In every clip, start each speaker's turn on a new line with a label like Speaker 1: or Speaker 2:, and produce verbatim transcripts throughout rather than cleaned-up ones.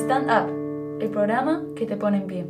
Speaker 1: Stand Up, el programa que te pone en pie.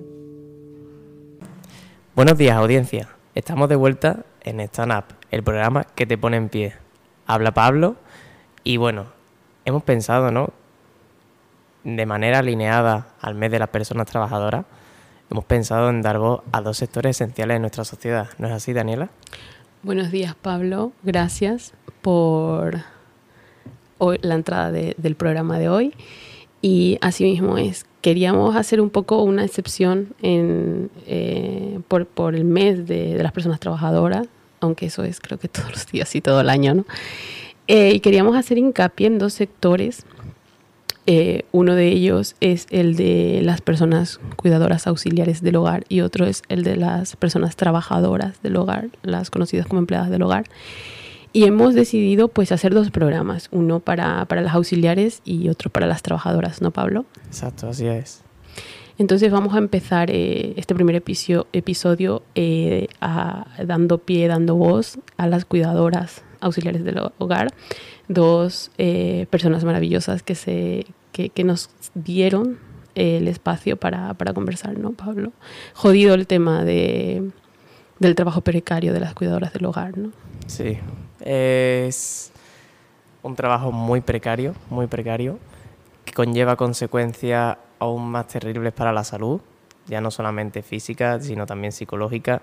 Speaker 2: Buenos días, audiencia. Estamos de vuelta en Stand Up, el programa que te pone en pie. Habla Pablo y bueno, hemos pensado, ¿no?, de manera alineada al mes de las personas trabajadoras, hemos pensado en dar voz a dos sectores esenciales de nuestra sociedad. ¿No es así, Daniela?
Speaker 3: Buenos días, Pablo. Gracias por hoy, la entrada de, del programa de hoy. Y así mismo es. Queríamos hacer un poco una excepción en, eh, por, por el mes de, de las personas trabajadoras, aunque eso es creo que todos los días y todo el año, ¿no? Eh, y queríamos hacer hincapié en dos sectores. Eh, uno de ellos es el de las personas cuidadoras auxiliares del hogar y otro es el de las personas trabajadoras del hogar, las conocidas como empleadas del hogar. Y hemos decidido pues hacer dos programas, uno para, para las auxiliares y otro para las trabajadoras, ¿no, Pablo?
Speaker 2: Exacto, así es.
Speaker 3: Entonces vamos a empezar eh, este primer episodio, episodio eh, a, dando pie, dando voz a las cuidadoras auxiliares del hogar, dos eh, personas maravillosas que, se, que, que nos dieron eh, el espacio para, para conversar, ¿no, Pablo? Jodido el tema de, del trabajo precario de las cuidadoras del hogar, ¿no?
Speaker 2: Sí, es un trabajo muy precario, muy precario, que conlleva consecuencias aún más terribles para la salud, ya no solamente física, sino también psicológica.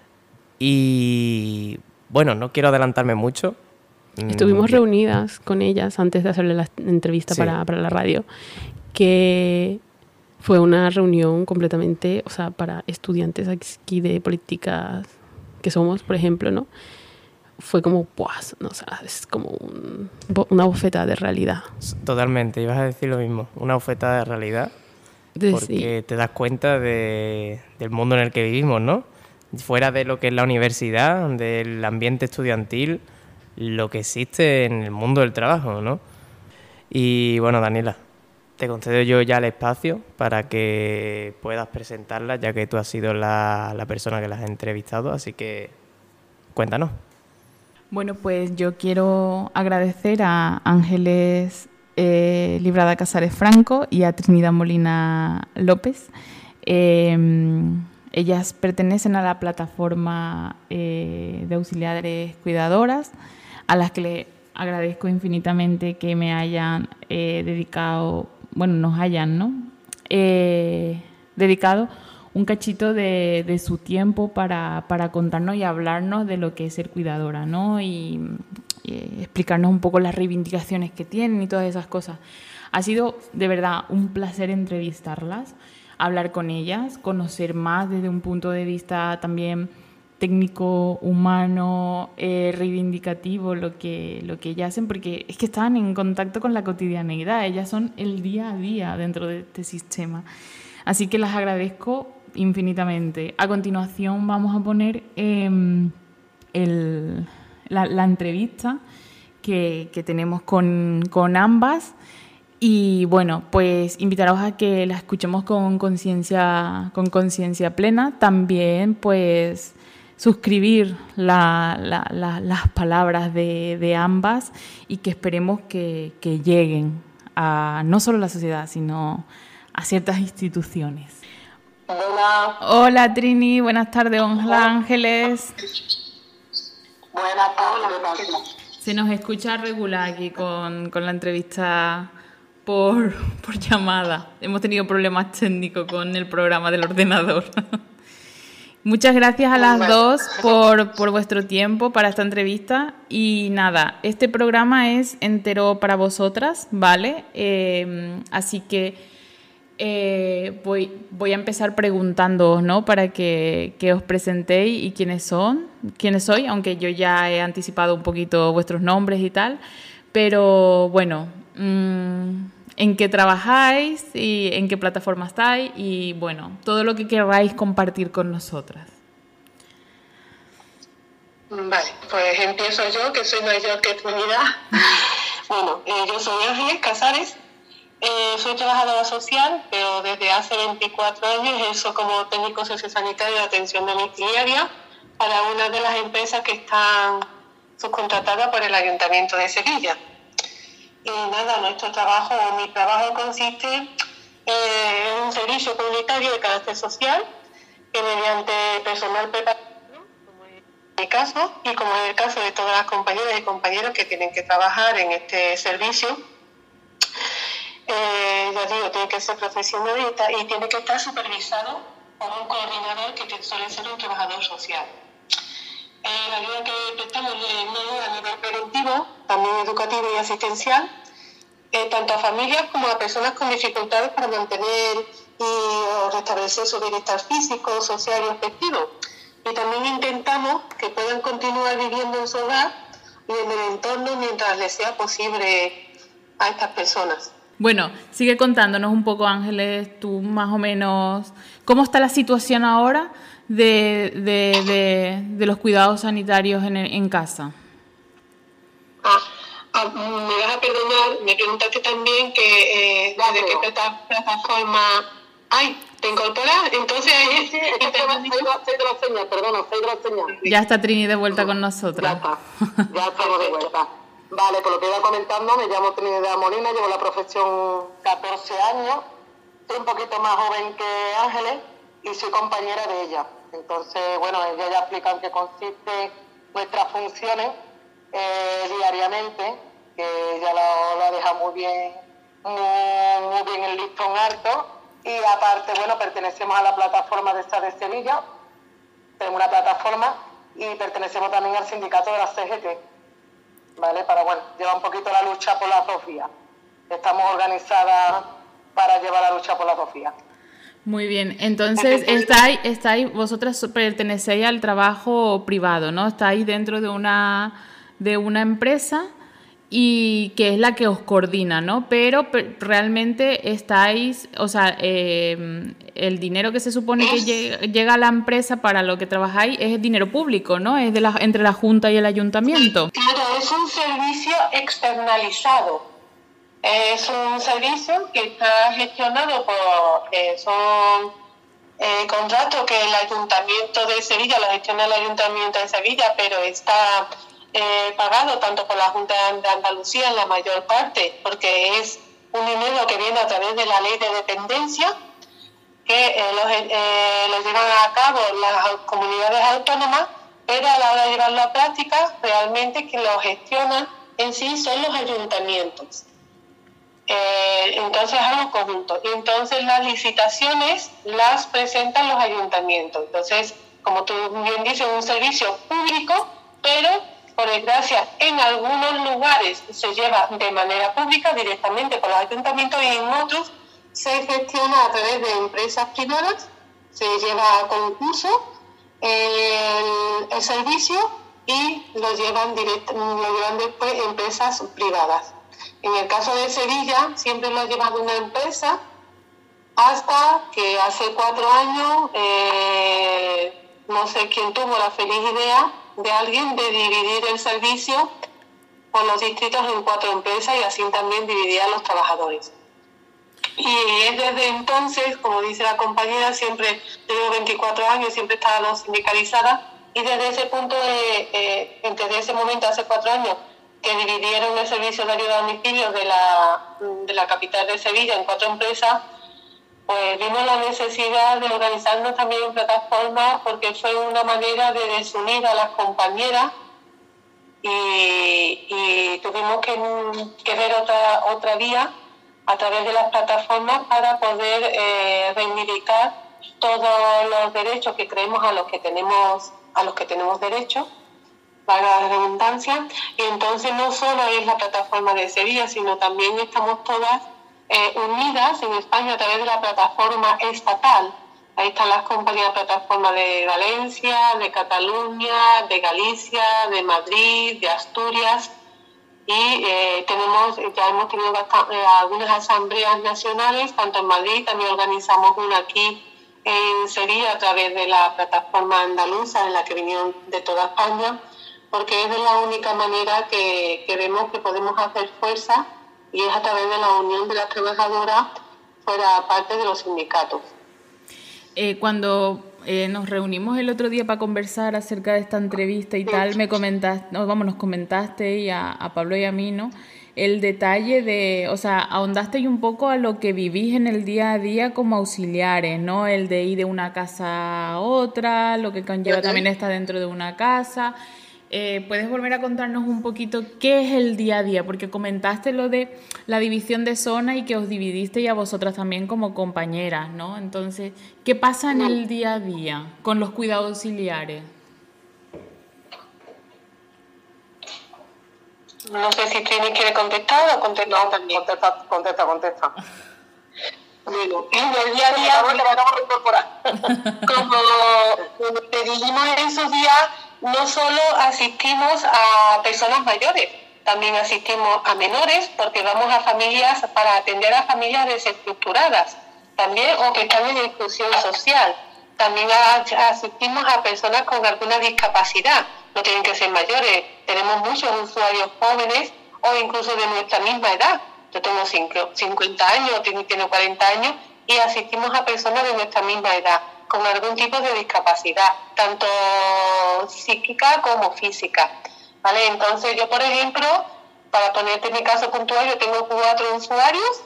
Speaker 2: Y bueno, no quiero adelantarme mucho.
Speaker 3: Estuvimos mm, reunidas con ellas antes de hacerle la entrevista sí. para, para la radio, que fue una reunión completamente, o sea, para estudiantes aquí de políticas que somos, por ejemplo, ¿no? Fue como, pues, no, o sea, es como un, una bofetada de realidad.
Speaker 2: Totalmente, ibas a decir lo mismo, una bofetada de realidad, de, porque sí. te das cuenta de, del mundo en el que vivimos, ¿no? Fuera de lo que es la universidad, del ambiente estudiantil, lo que existe en el mundo del trabajo, ¿no? Y bueno, Daniela, te concedo yo ya el espacio para que puedas presentarlas, ya que tú has sido la, la persona que las ha entrevistado, así que cuéntanos.
Speaker 4: Bueno, pues yo quiero agradecer a Ángeles eh, Librada Casares Franco y a Trinidad Molina López. Eh, ellas pertenecen a la plataforma eh, de auxiliares cuidadoras, a las que le agradezco infinitamente que me hayan eh, dedicado, bueno, nos hayan, ¿no? Eh, dedicado un cachito de, de su tiempo para, para contarnos y hablarnos de lo que es ser cuidadora, ¿no? Y, y explicarnos un poco las reivindicaciones que tienen y todas esas cosas. Ha sido de verdad un placer entrevistarlas, hablar con ellas, conocer más desde un punto de vista también técnico, humano, eh, reivindicativo, lo que, lo que ellas hacen, porque es que están en contacto con la cotidianeidad, ellas son el día a día dentro de este sistema. Así que las agradezco infinitamente. A continuación vamos a poner eh, el, la, la entrevista que, que tenemos con, con ambas y bueno, pues invitaros a que la escuchemos con conciencia con conciencia plena. También pues suscribir la, la, la, las palabras de, de ambas y que esperemos que, que lleguen a no solo a la sociedad, sino a ciertas instituciones.
Speaker 5: Hola.
Speaker 4: Hola Trini, buenas tardes. Hola Ángeles.
Speaker 5: Buenas tardes.
Speaker 4: Se nos escucha regular aquí con, con la entrevista por, por llamada. Hemos tenido problemas técnicos con el programa del ordenador. Muchas gracias a las dos por, por vuestro tiempo para esta entrevista. Y nada, este programa es entero para vosotras, ¿vale? Eh, así que Eh, voy, voy a empezar preguntándoos, ¿no? Para que, que os presentéis y quiénes son, quiénes sois, aunque yo ya he anticipado un poquito vuestros nombres y tal, pero bueno, mmm, en qué trabajáis y en qué plataforma estáis y bueno, todo lo que queráis compartir con nosotras.
Speaker 5: Vale, pues empiezo yo, que soy mayor que Trinidad. Bueno, eh, yo soy Ángeles Casares. Eh, soy trabajadora social, pero desde hace veinticuatro años ejerzo como técnico sociosanitario de atención domiciliaria para una de las empresas que están subcontratadas por el Ayuntamiento de Sevilla. Y nada, nuestro trabajo, mi trabajo consiste eh, es un servicio comunitario de carácter social que mediante personal preparado, como en mi caso y como en el caso de todas las compañeras y compañeros que tienen que trabajar en este servicio, eh, ya digo, tiene que ser profesional y, y tiene que estar supervisado por un coordinador que suele ser un trabajador social. Eh, la ayuda que prestamos es una ayuda a nivel preventivo, también educativo y asistencial, eh, tanto a familias como a personas con dificultades para mantener y o restablecer su bienestar físico, social y afectivo. Y también intentamos que puedan continuar viviendo en su hogar y en el entorno mientras les sea posible a estas personas.
Speaker 4: Bueno, sigue contándonos un poco, Ángeles, tú más o menos, ¿cómo está la situación ahora de, de, de, de los cuidados sanitarios en, en casa?
Speaker 5: Ah, ah, me vas a perdonar, me preguntaste también que eh, desde qué plata, plataforma... ¡Ay! ¿Te incorporas? Entonces...
Speaker 6: Sí, sí, es que soy de la señal, perdona, soy de la señal.
Speaker 4: Ya está Trini de vuelta con nosotros.
Speaker 6: Ya está, ya estamos de vuelta. Vale, por lo que iba comentando, me llamo Trinidad Molina, llevo la profesión catorce años, soy un poquito más joven que Ángeles y soy compañera de ella. Entonces, bueno, ella ya explica en qué consiste nuestras funciones eh, diariamente, que ella lo, lo deja muy bien, muy, muy bien el listón alto. Y aparte, bueno, pertenecemos a la plataforma de esta de Sevilla, tenemos una plataforma y pertenecemos también al sindicato de la C G T. ¿Vale? Para, bueno, llevar un poquito la lucha por las dos vías. Estamos organizadas para llevar la lucha por las dos vías.
Speaker 4: Muy bien, entonces estáis, estáis, vosotras pertenecéis al trabajo privado, ¿no? Estáis dentro de una, de una empresa y que es la que os coordina, ¿no? Pero realmente estáis, o sea, eh, el dinero que se supone que llega, llega a la empresa para lo que trabajáis es dinero público, ¿no? Es de la, entre la Junta y el Ayuntamiento.
Speaker 5: Claro, es un servicio externalizado. Es un servicio que está gestionado por... Eh, son eh, contratos que el Ayuntamiento de Sevilla, lo gestiona el Ayuntamiento de Sevilla, pero está... Eh, pagado tanto por la Junta de Andalucía en la mayor parte, porque es un dinero que viene a través de la ley de dependencia, que eh, lo, eh, lo llevan a cabo las comunidades autónomas, pero a la hora de llevarlo a práctica, realmente quien lo gestiona en sí son los ayuntamientos. Eh, entonces es algo conjunto. Y entonces las licitaciones las presentan los ayuntamientos. Entonces, como tú bien dices, es un servicio público, pero por desgracia, en algunos lugares se lleva de manera pública directamente por los ayuntamientos y en otros se gestiona a través de empresas privadas, se lleva a concurso el, el servicio y lo llevan, direct, lo llevan después empresas privadas. En el caso de Sevilla, siempre lo ha llevado una empresa hasta que hace cuatro años, eh, no sé quién tuvo la feliz idea de alguien de dividir el servicio por los distritos en cuatro empresas y así también dividir a los trabajadores. Y es desde entonces, como dice la compañera, siempre tengo veinticuatro años, siempre he estado sindicalizada y desde ese punto, de, eh, desde ese momento, hace cuatro años, que dividieron el servicio de ayuda a domicilio de la, de la capital de Sevilla en cuatro empresas, pues vimos la necesidad de organizarnos también en plataformas porque fue una manera de desunir a las compañeras y, y tuvimos que, que ver otra, otra vía a través de las plataformas para poder eh, reivindicar todos los derechos que creemos a los que tenemos, a los que tenemos derecho, para la redundancia. Y entonces no solo es la plataforma de Sevilla, sino también estamos todas Eh, unidas en España a través de la plataforma estatal. Ahí están las compañías de plataforma de Valencia, de Cataluña, de Galicia, de Madrid, de Asturias y eh, tenemos ya hemos tenido bastante, eh, algunas asambleas nacionales, tanto en Madrid, también organizamos una aquí en Sevilla a través de la plataforma andaluza en la que vinieron de toda España, porque es de la única manera que, que vemos que podemos hacer fuerza y es a través de la unión de las trabajadoras fuera parte de los sindicatos.
Speaker 4: Eh, cuando eh, nos reunimos el otro día para conversar acerca de esta entrevista y tal, me comentaste, no, vamos, nos comentaste y a, a Pablo y a mí, ¿no? el detalle de, o sea, ahondaste un poco a lo que vivís en el día a día como auxiliares, ¿no? El de ir de una casa a otra, lo que conlleva uh-huh. también estar dentro de una casa. Eh, ¿Puedes volver a contarnos un poquito qué es el día a día? Porque comentaste lo de la división de zona y que os dividiste y a vosotras también como compañeras, ¿no? Entonces, ¿qué pasa en el día a día con los cuidados auxiliares?
Speaker 5: No sé si Trini quiere contestar o contestar
Speaker 6: no,
Speaker 5: también.
Speaker 6: Contesta, contesta, contesta.
Speaker 5: Bueno, en el día a día, como, como te dijimos en esos días, no solo asistimos a personas mayores, también asistimos a menores, porque vamos a familias para atender a familias desestructuradas, también o que están en exclusión social. También a, asistimos a personas con alguna discapacidad, no tienen que ser mayores. Tenemos muchos usuarios jóvenes o incluso de nuestra misma edad. Yo tengo cincuenta años, Trini tiene cuarenta años y asistimos a personas de nuestra misma edad con algún tipo de discapacidad, tanto psíquica como física, ¿vale? Entonces yo, por ejemplo, para ponerte mi caso puntual, yo tengo cuatro usuarios,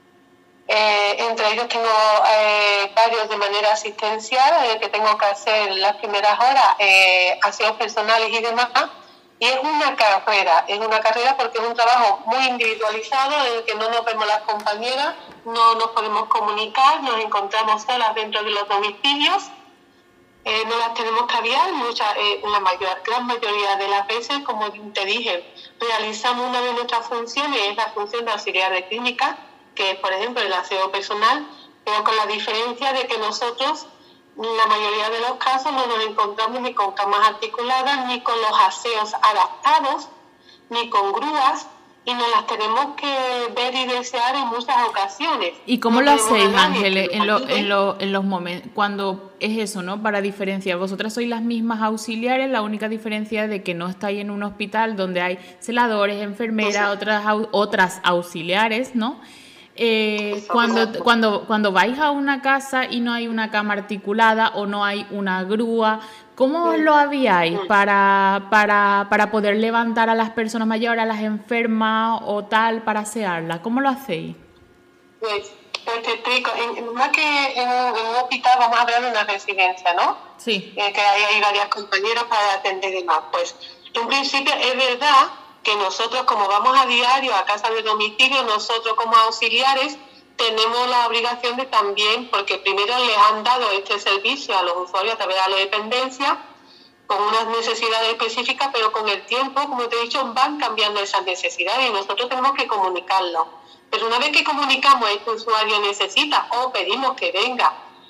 Speaker 5: eh, entre ellos tengo eh, varios de manera asistencial, eh, que tengo que hacer las primeras horas, eh, aseos personales y demás, y es una carrera, es una carrera porque es un trabajo muy individualizado en el que no nos vemos las compañeras, no nos podemos comunicar, nos encontramos solas dentro de los domicilios, eh, no las tenemos que aviar, muchas, eh, la mayor, gran mayoría de las veces, como te dije, realizamos una de nuestras funciones, es la función de auxiliar de clínica, que es, por ejemplo, el aseo personal, pero con la diferencia de que nosotros, en la mayoría de los casos, no nos encontramos ni con camas articuladas, ni con los aseos adaptados, ni con grúas, y nos las tenemos que ver y desear en muchas ocasiones.
Speaker 4: ¿Y cómo no lo hacéis, Ángeles, en, lo, en, lo, en los momentos, cuando es eso, ¿no? Para diferenciar, vosotras sois las mismas auxiliares, la única diferencia es de que no estáis en un hospital donde hay celadores, enfermeras, otras, otras auxiliares, ¿no? Eh, cuando, cuando, cuando vais a una casa y no hay una cama articulada o no hay una grúa, ¿cómo os lo aviáis para, para, para poder levantar a las personas mayores, a las enfermas o tal, para asearlas? ¿Cómo lo hacéis?
Speaker 5: Pues, pues te explico. En, más que en un, en un hospital, vamos a hablar de una residencia, ¿no?
Speaker 4: Sí.
Speaker 5: Eh, que hay, hay varias compañeras para atender y demás. Pues, en principio, es verdad que nosotros, como vamos a diario a casa de domicilio, nosotros como auxiliares tenemos la obligación de también, porque primero les han dado este servicio a los usuarios a través de la dependencia, con unas necesidades específicas, pero con el tiempo, como te he dicho, van cambiando esas necesidades y nosotros tenemos que comunicarlo. Pero una vez que comunicamos, este usuario necesita o pedimos que venga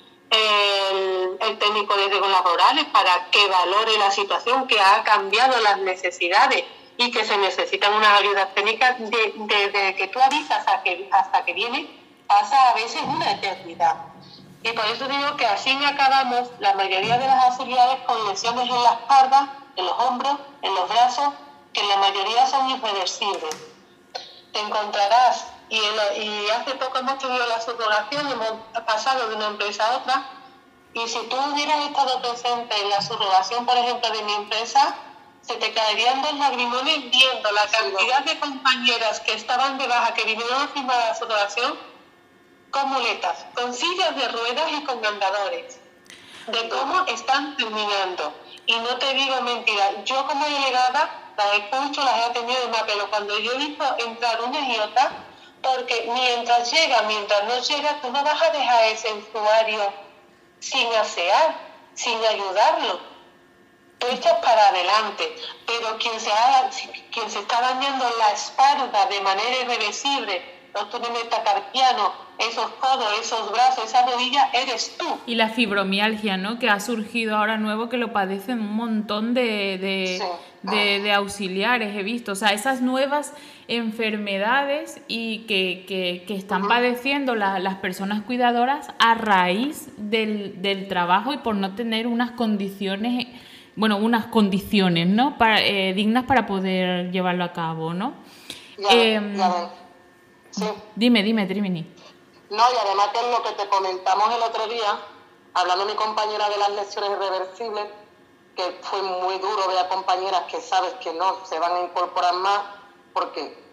Speaker 5: el, el técnico de riesgos laborales para que valore la situación, que ha cambiado las necesidades y que se necesitan unas ayudas técnicas, de, de, de que tú avisas hasta que, hasta que viene, pasa a veces una eternidad. Y por eso digo que así acabamos la mayoría de las auxiliares con lesiones en la espalda, en los hombros, en los brazos, que en la mayoría son irreversibles. Te encontrarás, y, el, y hace poco hemos tenido la subrogación, hemos pasado de una empresa a otra, y si tú hubieras estado presente en la subrogación, por ejemplo, de mi empresa, se te caerían dos lagrimones viendo la cantidad de compañeras que estaban de baja, que vinieron a firmar la subrogación, con muletas, con sillas de ruedas y con andadores, de cómo están terminando. Y no te digo mentira, yo como delegada las escucho, las he atendido de más, pero cuando yo he visto entrar unas y otras, porque mientras llega, mientras no llega, tú no vas a dejar a ese usuario sin asear, sin ayudarlo. Tú echas para adelante, pero quien se, ha, quien se está dañando la espalda de manera irreversible, los túneles metacarpianos, esos codos, esos brazos, esa rodilla, eres tú.
Speaker 4: Y la fibromialgia, ¿no? Que ha surgido ahora nuevo, que lo padecen un montón de, de, sí. de, de auxiliares, he visto. O sea, esas nuevas enfermedades y que, que, que están uh-huh. padeciendo la, las personas cuidadoras a raíz del, del trabajo y por no tener unas condiciones... bueno, unas condiciones, ¿no? Para, eh, dignas para poder llevarlo a cabo, ¿no?
Speaker 6: Ya,
Speaker 4: eh,
Speaker 6: ya ves. Sí.
Speaker 4: Dime, dime, Trimini.
Speaker 6: No, y además que es lo que te comentamos el otro día, hablando mi compañera de las lesiones irreversibles, que fue muy duro ver a compañeras que sabes que no se van a incorporar más, porque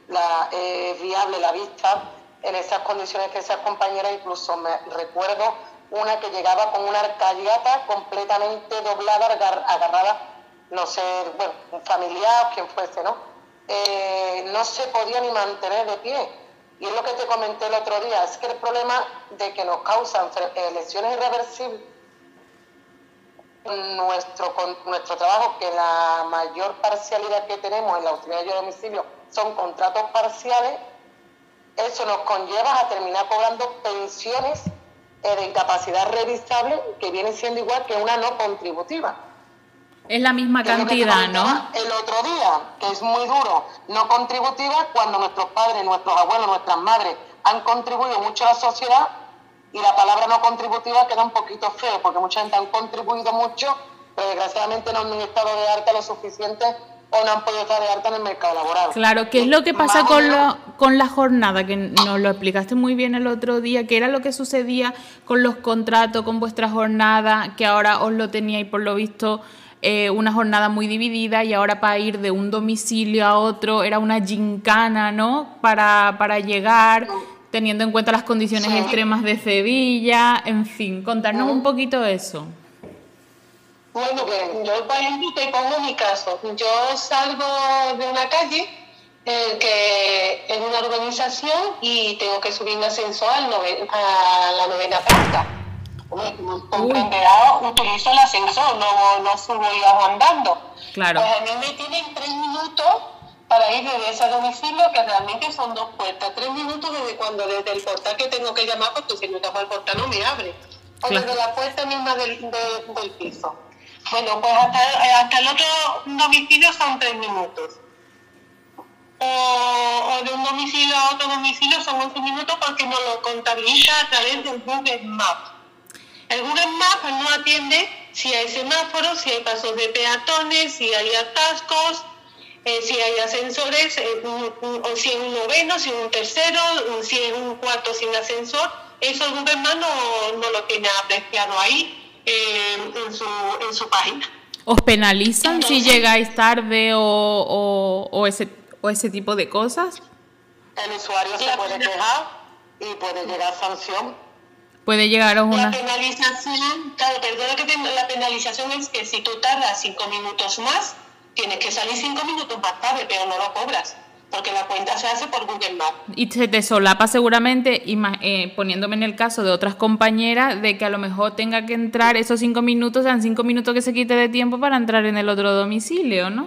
Speaker 6: la, eh, viable la vista en esas condiciones que esas compañeras, incluso me recuerdo una que llegaba con una arcayata completamente doblada, agar, agarrada, no sé, bueno, un familiar, quien fuese, ¿no? Eh, no se podía ni mantener de pie. Y es lo que te comenté el otro día, es que el problema de que nos causan eh, lesiones irreversibles, nuestro, con, nuestro trabajo, que la mayor parcialidad que tenemos en la utilidad de domicilio son contratos parciales, eso nos conlleva a terminar cobrando pensiones eh, de incapacidad revisable que viene siendo igual que una no contributiva.
Speaker 4: Es la misma cantidad, ¿no?
Speaker 6: El otro día, que es muy duro, no contributiva, cuando nuestros padres, nuestros abuelos, nuestras madres han contribuido mucho a la sociedad, y la palabra no contributiva queda un poquito feo, porque mucha gente han contribuido mucho, pero desgraciadamente no han estado de alta lo suficiente o no han podido estar de alta en el mercado laboral.
Speaker 4: Claro, ¿qué es lo que pasa con, lo, con la jornada? Que nos lo explicaste muy bien el otro día, ¿qué era lo que sucedía con los contratos, con vuestra jornada, que ahora os lo teníais por lo visto eh, una jornada muy dividida y ahora para ir de un domicilio a otro era una gincana, ¿no? Para, para llegar, teniendo en cuenta las condiciones sí. extremas de Sevilla, en fin, contarnos uh-huh. un poquito eso.
Speaker 5: Bueno, pues yo, por ejemplo, te pongo mi caso. Yo salgo de una calle eh, que es una urbanización y tengo que subir un ascensor al nove, a la novena planta. Como comprenderá, utilizo el ascensor, no, no subo y bajo andando.
Speaker 4: Claro.
Speaker 5: Pues a mí me tienen tres minutos para ir desde ese domicilio, que realmente son dos puertas. Tres minutos desde cuando, desde el portal que tengo que llamar, porque si no llamo al portal no me abre. O claro. desde la puerta misma del, de, del piso. Bueno, pues hasta, hasta el otro domicilio son tres minutos. O, o de un domicilio a otro domicilio son once minutos porque nos lo contabiliza a través del Google Maps. El Google Maps no atiende si hay semáforos, si hay pasos de peatones, si hay atascos, eh, si hay ascensores, eh, un, un, o si es un noveno, si es un tercero, si es un cuarto sin ascensor. Eso el Google Maps no, no lo tiene apreciado ahí. Eh, en, su, en su página.
Speaker 4: ¿Os penalizan Entonces, si llegáis tarde o, o, o, ese, o ese tipo de cosas?
Speaker 6: El usuario se puede quejar y puede llegar sanción.
Speaker 4: Puede llegaros una...
Speaker 5: La penalización, claro, perdona que te, la penalización es que si tú tardas cinco minutos más, tienes que salir cinco minutos más tarde, pero no lo cobras. Porque la cuenta se hace por Google Maps.
Speaker 4: Y se te solapa seguramente, eh, poniéndome en el caso de otras compañeras, de que a lo mejor tenga que entrar esos cinco minutos, sean cinco minutos que se quite de tiempo para entrar en el otro domicilio, ¿no?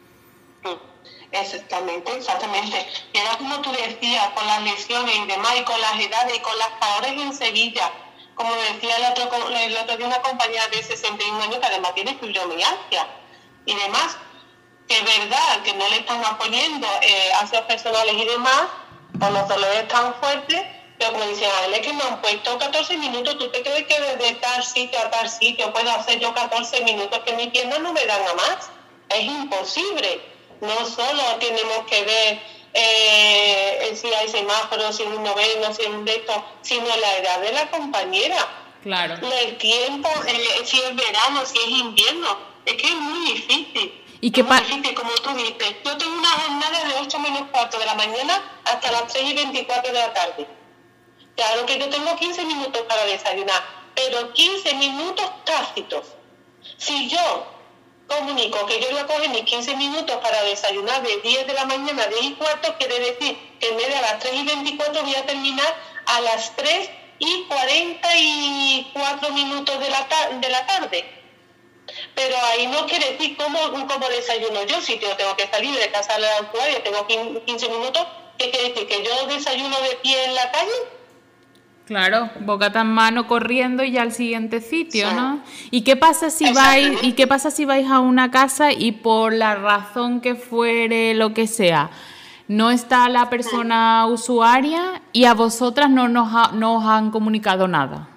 Speaker 5: Exactamente, exactamente. Y era como tú decías, con las lesiones y demás, y con las edades, y con las calores en Sevilla. Como decía el otro, el otro día una compañera de sesenta y un años que además tiene fibromialgia y demás, que es verdad que no le están poniendo eh, ácidos personales y demás, o los dolores tan fuertes, pero como dicen, a él es que me han puesto catorce minutos, ¿tú te crees que desde tal sitio a tal sitio puedo hacer yo catorce minutos que mis piernas no me dan a más? Es imposible. No solo tenemos que ver eh, si hay semáforos, si es un noveno, si es un de estos, sino la edad de la compañera.
Speaker 4: Claro.
Speaker 5: El tiempo, eh, si es verano, si es invierno, es que es muy difícil.
Speaker 4: ¿Y qué pasa?
Speaker 5: Como tú dices, yo tengo una jornada de ocho menos cuarto de la mañana hasta las tres y veinticuatro de la tarde. Claro que yo tengo quince minutos para desayunar, pero quince minutos tácitos. Si yo comunico que yo voy a coger mis quince minutos para desayunar de diez de la mañana a diez y cuarto, quiere decir que en vez de a las tres y veinticuatro voy a terminar a las tres y cuarenta y cuatro minutos de la, ta- de la tarde. Pero ahí no quiere decir cómo, cómo desayuno yo. Si yo tengo que salir de casa de la usuaria, tengo quince minutos, ¿qué quiere decir? ¿Que yo desayuno de pie en la calle?
Speaker 4: Claro, bocata en mano corriendo y ya al siguiente sitio, sí. ¿no? ¿Y qué pasa si vais, y qué pasa si vais a una casa y por la razón que fuere, lo que sea, no está la persona sí. usuaria y a vosotras no, nos ha, no os han comunicado nada?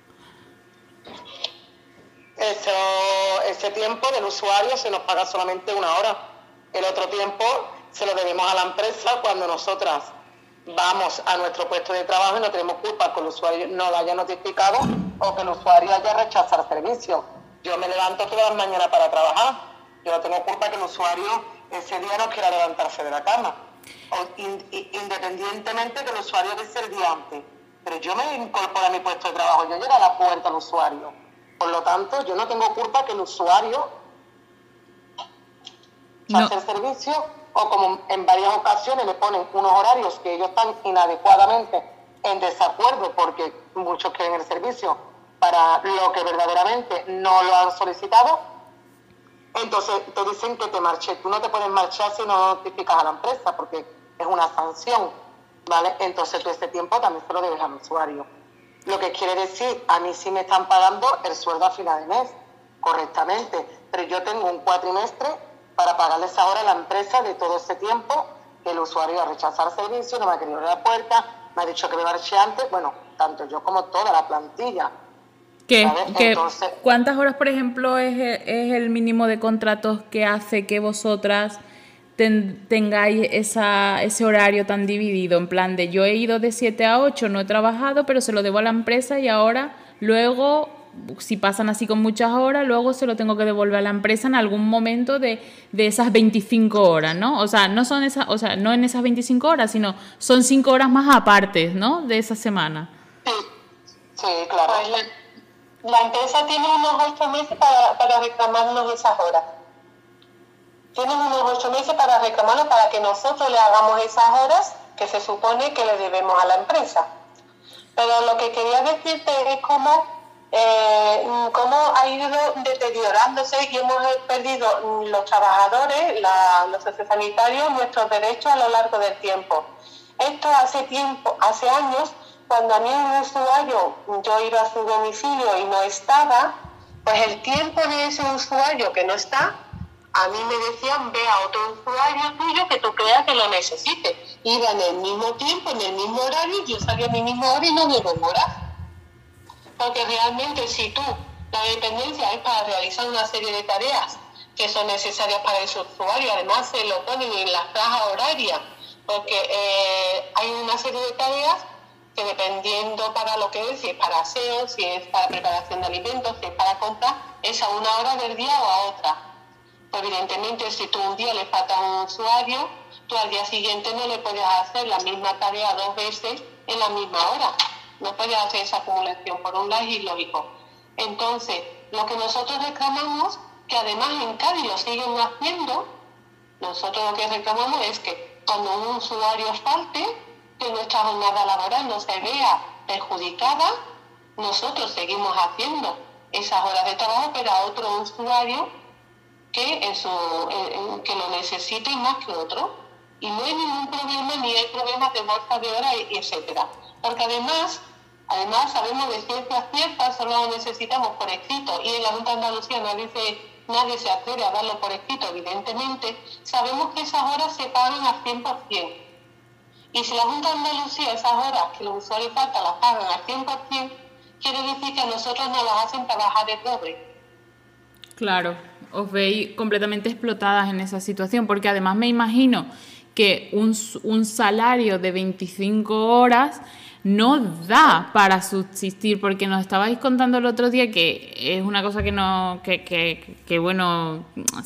Speaker 6: Eso, ese tiempo del usuario se nos paga solamente una hora. El otro tiempo se lo debemos a la empresa cuando nosotras vamos a nuestro puesto de trabajo y no tenemos culpa que el usuario no lo haya notificado o que el usuario haya rechazado el servicio. Yo me levanto todas las mañanas para trabajar. Yo no tengo culpa que el usuario ese día no quiera levantarse de la cama. o in, independientemente del usuario que sea el día antes. Pero yo me incorporo a mi puesto de trabajo, yo llego a la puerta al usuario. Por lo tanto, yo no tengo culpa que el usuario
Speaker 4: no.
Speaker 6: hace el servicio, o como en varias ocasiones le ponen unos horarios que ellos están inadecuadamente en desacuerdo porque muchos quieren el servicio para lo que verdaderamente no lo han solicitado. Entonces te dicen que te marches. Tú no te puedes marchar si no notificas a la empresa porque es una sanción, ¿vale? Entonces tú ese tiempo también se lo debes al usuario. Lo que quiere decir, a mí sí me están pagando el sueldo a final de mes, correctamente, pero yo tengo un cuatrimestre para pagarles ahora a la empresa de todo ese tiempo que el usuario ha rechazado el servicio, no me ha querido abrir la puerta, me ha dicho que me marche antes, bueno, tanto yo como toda la plantilla.
Speaker 4: ¿Qué, ¿qué,
Speaker 6: Entonces,
Speaker 4: ¿Cuántas horas, por ejemplo, es el, es el mínimo de contratos que hace que vosotras ten, tengáis esa, ese horario tan dividido? En plan de yo he ido de siete a ocho, no he trabajado, pero se lo debo a la empresa y ahora, luego, si pasan así con muchas horas, luego se lo tengo que devolver a la empresa en algún momento de, de esas veinticinco horas, ¿no? O sea, no son esas, o sea, no en esas veinticinco horas, sino son cinco horas más aparte, ¿no? De esa semana.
Speaker 6: Sí, sí, claro.
Speaker 5: Pues la, la empresa tiene unos ocho meses para, para reclamarnos esas horas. Tienen unos ocho meses para reclamarnos para que nosotros le hagamos esas horas que se supone que le debemos a la empresa. Pero lo que quería decirte es cómo, eh, cómo ha ido deteriorándose y hemos perdido los trabajadores, la, los sociosanitarios, nuestros derechos a lo largo del tiempo. Esto hace tiempo, hace años, cuando a mí un usuario, yo iba a su domicilio y no estaba, pues el tiempo de ese usuario que no está, a mí me decían, ve a otro usuario tuyo que tú creas que lo necesite. Iba en el mismo tiempo, en el mismo horario, yo salía a mi mismo hora y no me demoras. Porque realmente si tú, la dependencia es para realizar una serie de tareas que son necesarias para ese usuario, además se lo ponen en la franja horaria, porque eh, hay una serie de tareas que dependiendo para lo que es, si es para aseo, si es para preparación de alimentos, si es para compra, es a una hora del día o a otra. Evidentemente, si tú un día le falta a un usuario, tú al día siguiente no le puedes hacer la misma tarea dos veces en la misma hora. No puedes hacer esa acumulación, por un lado es ilógico. Entonces, lo que nosotros reclamamos, que además en Cádiz lo siguen haciendo, nosotros lo que reclamamos es que cuando un usuario falte, que nuestra jornada laboral no se vea perjudicada, nosotros seguimos haciendo esas horas de trabajo, pero a otro usuario que, en su, en, que lo necesite más que otro. Y no hay ningún problema, ni hay problemas de bolsa de horas, etcétera. Porque además, además sabemos de ciencia cierta, solo lo necesitamos por escrito, y en la Junta de Andalucía nadie se, nadie se atreve a darlo por escrito, evidentemente, sabemos que esas horas se pagan al cien por ciento. Y si la Junta de Andalucía esas horas que los usuarios faltan las pagan al cien por ciento, quiere decir que a nosotros nos las hacen trabajar de pobre.
Speaker 4: Claro, os veis completamente explotadas en esa situación, porque además me imagino que un, un salario de veinticinco horas no da para subsistir, porque nos estabais contando el otro día que es una cosa que no, que, que, que bueno,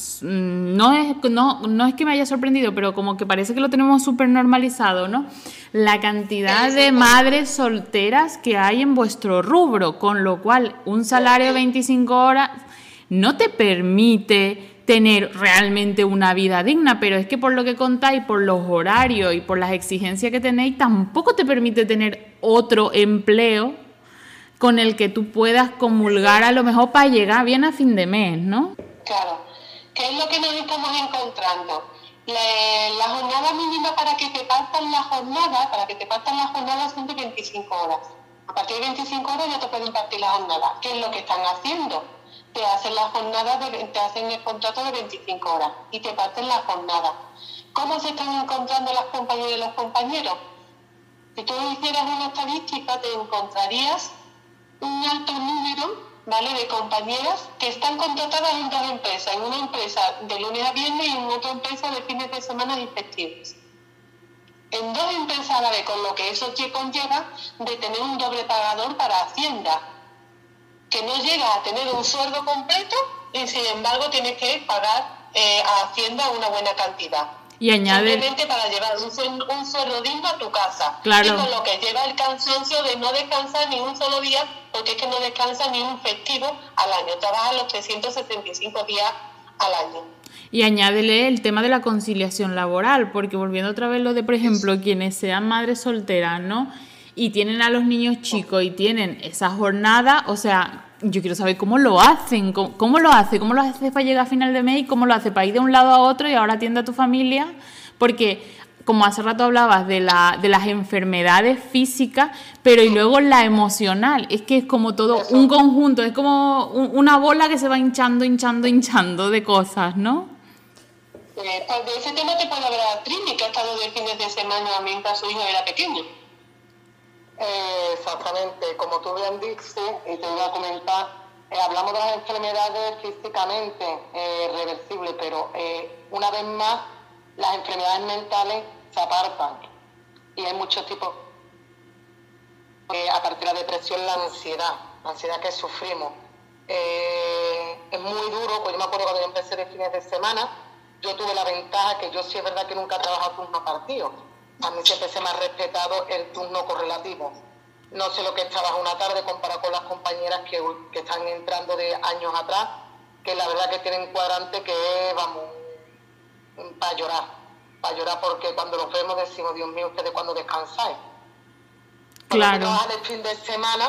Speaker 4: no es, no, no es que me haya sorprendido, pero como que parece que lo tenemos súper normalizado, ¿no? La cantidad de madres solteras que hay en vuestro rubro, con lo cual un salario de veinticinco horas no te permite tener realmente una vida digna, pero es que por lo que contáis, por los horarios y por las exigencias que tenéis, tampoco te permite tener otro empleo con el que tú puedas comulgar a lo mejor para llegar bien a fin de mes, ¿no?
Speaker 5: Claro. ¿Qué es lo que nos estamos encontrando? La, la jornada mínima para que te partan la jornada, para que te partan la jornada son de veinticinco horas. A partir de veinticinco horas ya te pueden partir la jornada. ¿Qué es lo que están haciendo? Te hacen la jornada, de, te hacen el contrato de veinticinco horas y te parten la jornada. ¿Cómo se están encontrando las compañeras y los compañeros? Si tú hicieras una estadística, te encontrarías un alto número, ¿vale?, de compañeras que están contratadas en dos empresas, en una empresa de lunes a viernes y en otra empresa de fines de semana y festivos. En dos empresas a la vez, con lo que eso te conlleva de tener un doble pagador para Hacienda, que no llega a tener un sueldo completo y sin embargo tienes que pagar eh, a Hacienda una buena cantidad.
Speaker 4: Y añade...
Speaker 5: Simplemente para llevar un, sueldo, un sueldo digno a tu casa.
Speaker 4: Claro.
Speaker 5: Y con lo que lleva el cansancio de no descansar ni un solo día, porque es que no descansa ni un festivo al año. Trabaja los trescientos setenta y cinco días al año.
Speaker 4: Y añádele el tema de la conciliación laboral, porque volviendo otra vez lo de, por ejemplo, quienes sean madres solteras, ¿no? Y tienen a los niños chicos y tienen esa jornada, o sea, yo quiero saber cómo lo hacen, cómo, cómo lo hace, cómo lo hace para llegar a final de mes y cómo lo hace para ir de un lado a otro y ahora atiende a tu familia, porque como hace rato hablabas de, la, de las enfermedades físicas, pero y luego la emocional, es que es como todo Eso. un conjunto, es como un, una bola que se va hinchando, hinchando, hinchando de cosas, ¿no?
Speaker 5: Eh, pues de ese tema te puedo hablar a Trini, que ha estado de fines de semana mientras su hijo era pequeño.
Speaker 6: Eh, exactamente, como tú bien dices, y te voy a comentar, eh, hablamos de las enfermedades físicamente eh, reversibles, pero eh, una vez más las enfermedades mentales se apartan y hay muchos tipos, eh, aparte de la depresión, la ansiedad, la ansiedad que sufrimos. Eh, es muy duro, pues yo me acuerdo cuando yo empecé de fines de semana, yo tuve la ventaja que yo sí es verdad que nunca he trabajado turno partido. A mí siempre se me ha respetado el turno correlativo. No sé lo que es trabajar una tarde comparado con las compañeras que, que están entrando de años atrás, que la verdad que tienen cuadrante que es, vamos, para llorar. Para llorar porque cuando los vemos decimos, Dios mío, ¿ustedes cuándo descansáis? Cuando
Speaker 4: Claro.
Speaker 6: trabajas el fin de semana,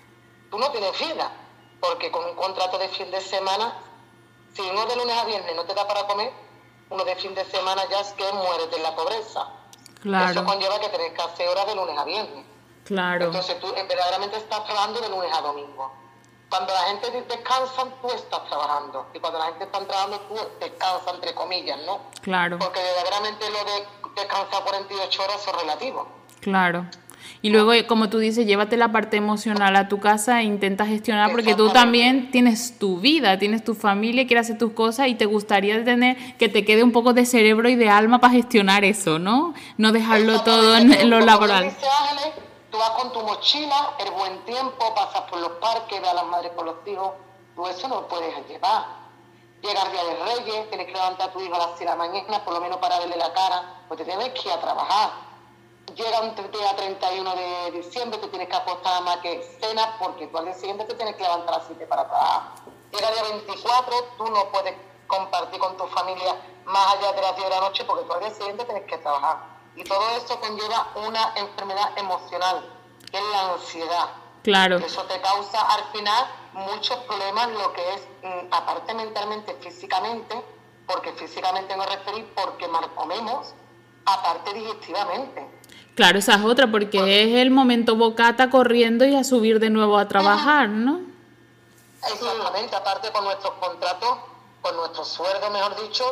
Speaker 6: tú no tienes vida, porque con un contrato de fin de semana, si uno de lunes a viernes no te da para comer, uno de fin de semana ya es que mueres de la pobreza.
Speaker 4: Claro.
Speaker 6: Eso conlleva que tenés que hacer horas de lunes a viernes.
Speaker 4: Claro.
Speaker 6: Entonces tú verdaderamente estás trabajando de lunes a domingo. Cuando la gente descansa, tú estás trabajando. Y cuando la gente está trabajando, tú descansas, entre comillas, ¿no?
Speaker 4: Claro.
Speaker 6: Porque verdaderamente lo de descansar cuarenta y ocho horas es relativo.
Speaker 4: Claro. Y luego, como tú dices, llévate la parte emocional a tu casa e intenta gestionar, porque tú también tienes tu vida, tienes tu familia, quieres hacer tus cosas y te gustaría tener que te quede un poco de cerebro y de alma para gestionar eso, ¿no? No dejarlo todo en, en lo laboral.
Speaker 6: Como dice Ángeles, tú vas con tu mochila, el buen tiempo, pasas por los parques, ves a las madres con los hijos, tú eso no lo puedes llevar. Llega el Día de Reyes, tienes que levantar a tu hijo a las seis de la mañana, por lo menos para verle la cara, pues te tienes que ir a trabajar. Llega un día treinta y uno de diciembre, te tienes que acostar nada más que cena, porque tú al día siguiente te tienes que levantar a las siete para trabajar. Llega el día veinticuatro, tú no puedes compartir con tu familia más allá de las diez de la noche, porque tú al día siguiente tienes que trabajar. Y todo esto conlleva una enfermedad emocional, que es la ansiedad.
Speaker 4: Claro.
Speaker 6: Eso te causa al final muchos problemas, lo que es, aparte mentalmente, físicamente, porque físicamente me referí porque mal comemos, aparte digestivamente.
Speaker 4: Claro, esa es otra, porque es el momento bocata corriendo y a subir de nuevo a trabajar, ¿no?
Speaker 6: Exactamente, aparte con nuestros contratos, con nuestros sueldos, mejor dicho,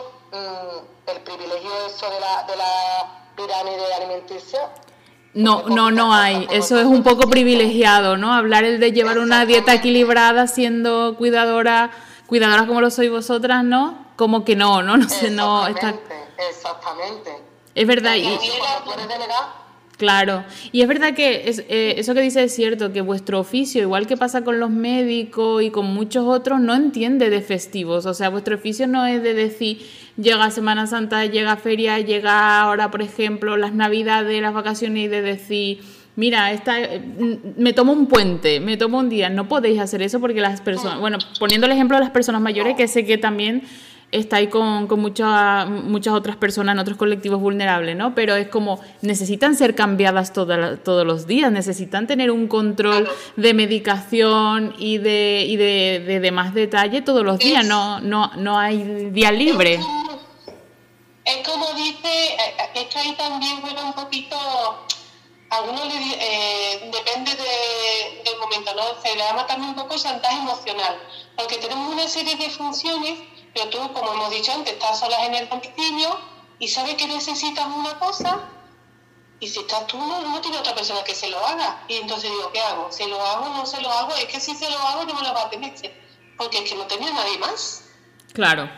Speaker 6: mmm, el privilegio eso de la, de la pirámide alimenticia.
Speaker 4: No, no, no hay. Eso es un poco privilegiado, ¿no? Hablar el de llevar una dieta equilibrada siendo cuidadora, cuidadoras como lo sois vosotras, ¿no? Como que no, no, no sé, no. Está...
Speaker 6: Exactamente.
Speaker 4: Es verdad. Y...
Speaker 6: cuando tú eres delegada,
Speaker 4: claro, y es verdad que es, eh, eso que dice es cierto, que vuestro oficio, igual que pasa con los médicos y con muchos otros, no entiende de festivos. O sea, vuestro oficio no es de decir, llega Semana Santa, llega feria, llega ahora, por ejemplo, las Navidades, las vacaciones, y de decir, mira, esta, me tomo un puente, me tomo un día. No podéis hacer eso porque las personas, bueno, poniendo el ejemplo de las personas mayores, que sé que también estáis con, con mucha, muchas otras personas en otros colectivos vulnerables, ¿no? Pero es como, necesitan ser cambiadas toda, todos los días, necesitan tener un control de medicación y de, y de, de, de más detalle todos los días, no, no, no hay día libre.
Speaker 5: Es como, es como dice, es que ahí también juega un poquito, a algunos le, eh, depende de, del momento, ¿no? Se le llama también un poco chantaje emocional, porque tenemos una serie de funciones, pero tú, como hemos dicho antes, estás sola en el domicilio y sabes que necesitas una cosa, y si estás tú, no, no tiene otra persona que se lo haga. Y entonces digo, ¿qué hago? ¿Se lo hago o no se lo hago? Es que si se lo hago no me lo va a tener, porque es que no tenía nadie más.
Speaker 4: Claro.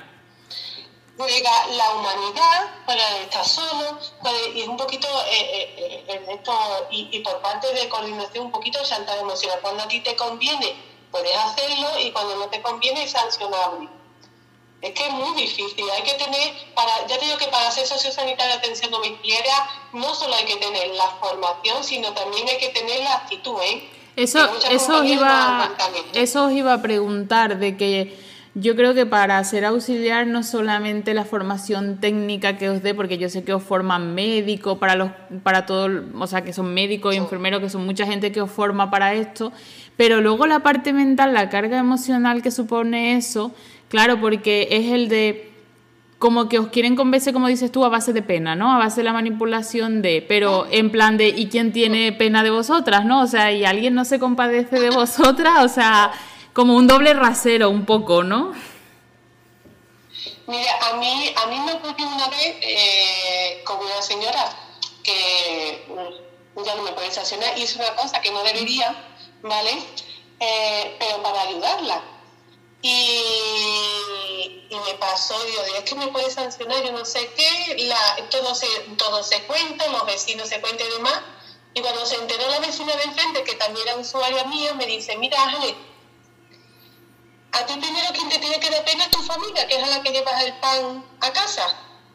Speaker 5: Llega la humanidad, para estar solo, puede, y es un poquito eh, eh, eh, esto, y, y por parte de coordinación un poquito chantaje emocional. Cuando a ti te conviene, puedes hacerlo, y cuando no te conviene, es sancionable. Es que es muy difícil, hay que tener, para, ya te digo que para ser sociosanitario de atención domiciliaria no solo hay que tener la formación, sino también hay que tener la actitud, ¿eh?
Speaker 4: Eso, eso, os iba, eso os iba a preguntar, de que yo creo que para ser auxiliar no solamente la formación técnica que os dé, porque yo sé que os forman médicos, para los, para todo, o sea, que son médicos y enfermeros, que son mucha gente que os forma para esto, pero luego la parte mental, la carga emocional que supone eso, claro, porque es el de como que os quieren convencer, como dices tú, a base de pena, ¿no? A base de la manipulación de, pero en plan de, ¿y quién tiene pena de vosotras, no? O sea, ¿y alguien no se compadece de vosotras? O sea, como un doble rasero un poco, ¿no?
Speaker 5: Mira, a mí, a mí me ocurrió una vez eh, con una señora que ya no me puede sancionar, hizo una cosa que no debería, ¿vale? Eh, pero para ayudarla. Y, y me pasó, digo, es que me puede sancionar, yo no sé qué, la, todo, se, todo se cuenta, los vecinos se cuentan y demás. Y cuando se enteró la vecina de enfrente, que también era usuaria mía, me dice, mira Ángeles, a ti primero quien te tiene que dar pena es tu familia, que es a la que llevas el pan a casa.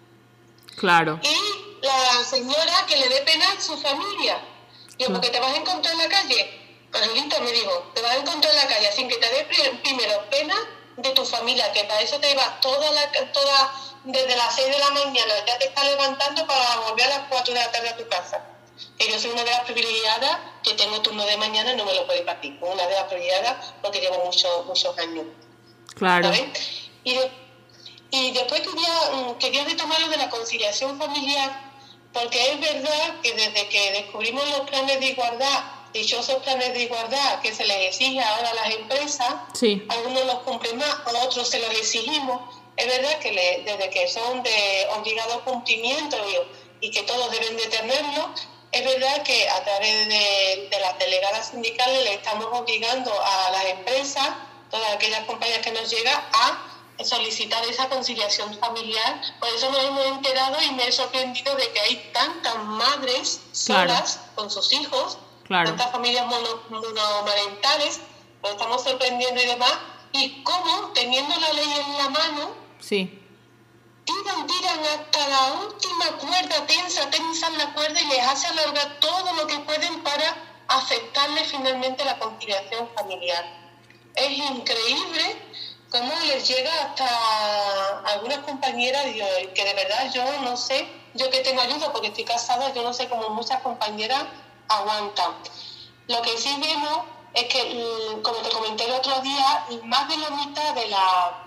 Speaker 4: Claro.
Speaker 5: Y la señora que le dé pena a su familia. Digo, porque te vas a encontrar en la calle. Angelita me dijo, te vas a encontrar en la calle sin que te dé primero pena de tu familia, que para eso te vas toda la, toda, desde las seis de la mañana, ya te estás levantando para volver a las cuatro de la tarde a tu casa. Que yo soy una de las privilegiadas que tengo turno de mañana y no me lo puedo partir. Una de las privilegiadas porque llevo muchos muchos años.
Speaker 4: Claro.
Speaker 5: ¿Sabes? Y, de, y después quería, quería retomar lo de la conciliación familiar, porque es verdad que desde que descubrimos los planes de igualdad, dichosos planes de igualdad que se les exige ahora a las empresas,
Speaker 4: sí.
Speaker 5: Algunos los cumplen más, a otros se los exigimos. Es verdad que le, desde que son de obligado cumplimiento y, y que todos deben de tenerlo, es verdad que a través de, de las delegadas sindicales le estamos obligando a las empresas, todas aquellas compañías que nos llegan, a solicitar esa conciliación familiar. Por eso nos hemos enterado y me he sorprendido de que hay tantas madres solas, claro, con sus hijos, claro, tantas familias mono, monomarentales, nos estamos sorprendiendo y demás, y cómo, teniendo la ley en la mano,
Speaker 4: sí,
Speaker 5: tiran, tiran hasta la última cuerda, tensa, tensan la cuerda y les hace alargar todo lo que pueden para afectarle finalmente la conciliación familiar. Es increíble cómo les llega hasta algunas compañeras, que de verdad yo no sé, yo que tengo ayuda porque estoy casada, yo no sé cómo muchas compañeras aguantan. Lo que sí vemos es que, como te comenté el otro día, más de la mitad de la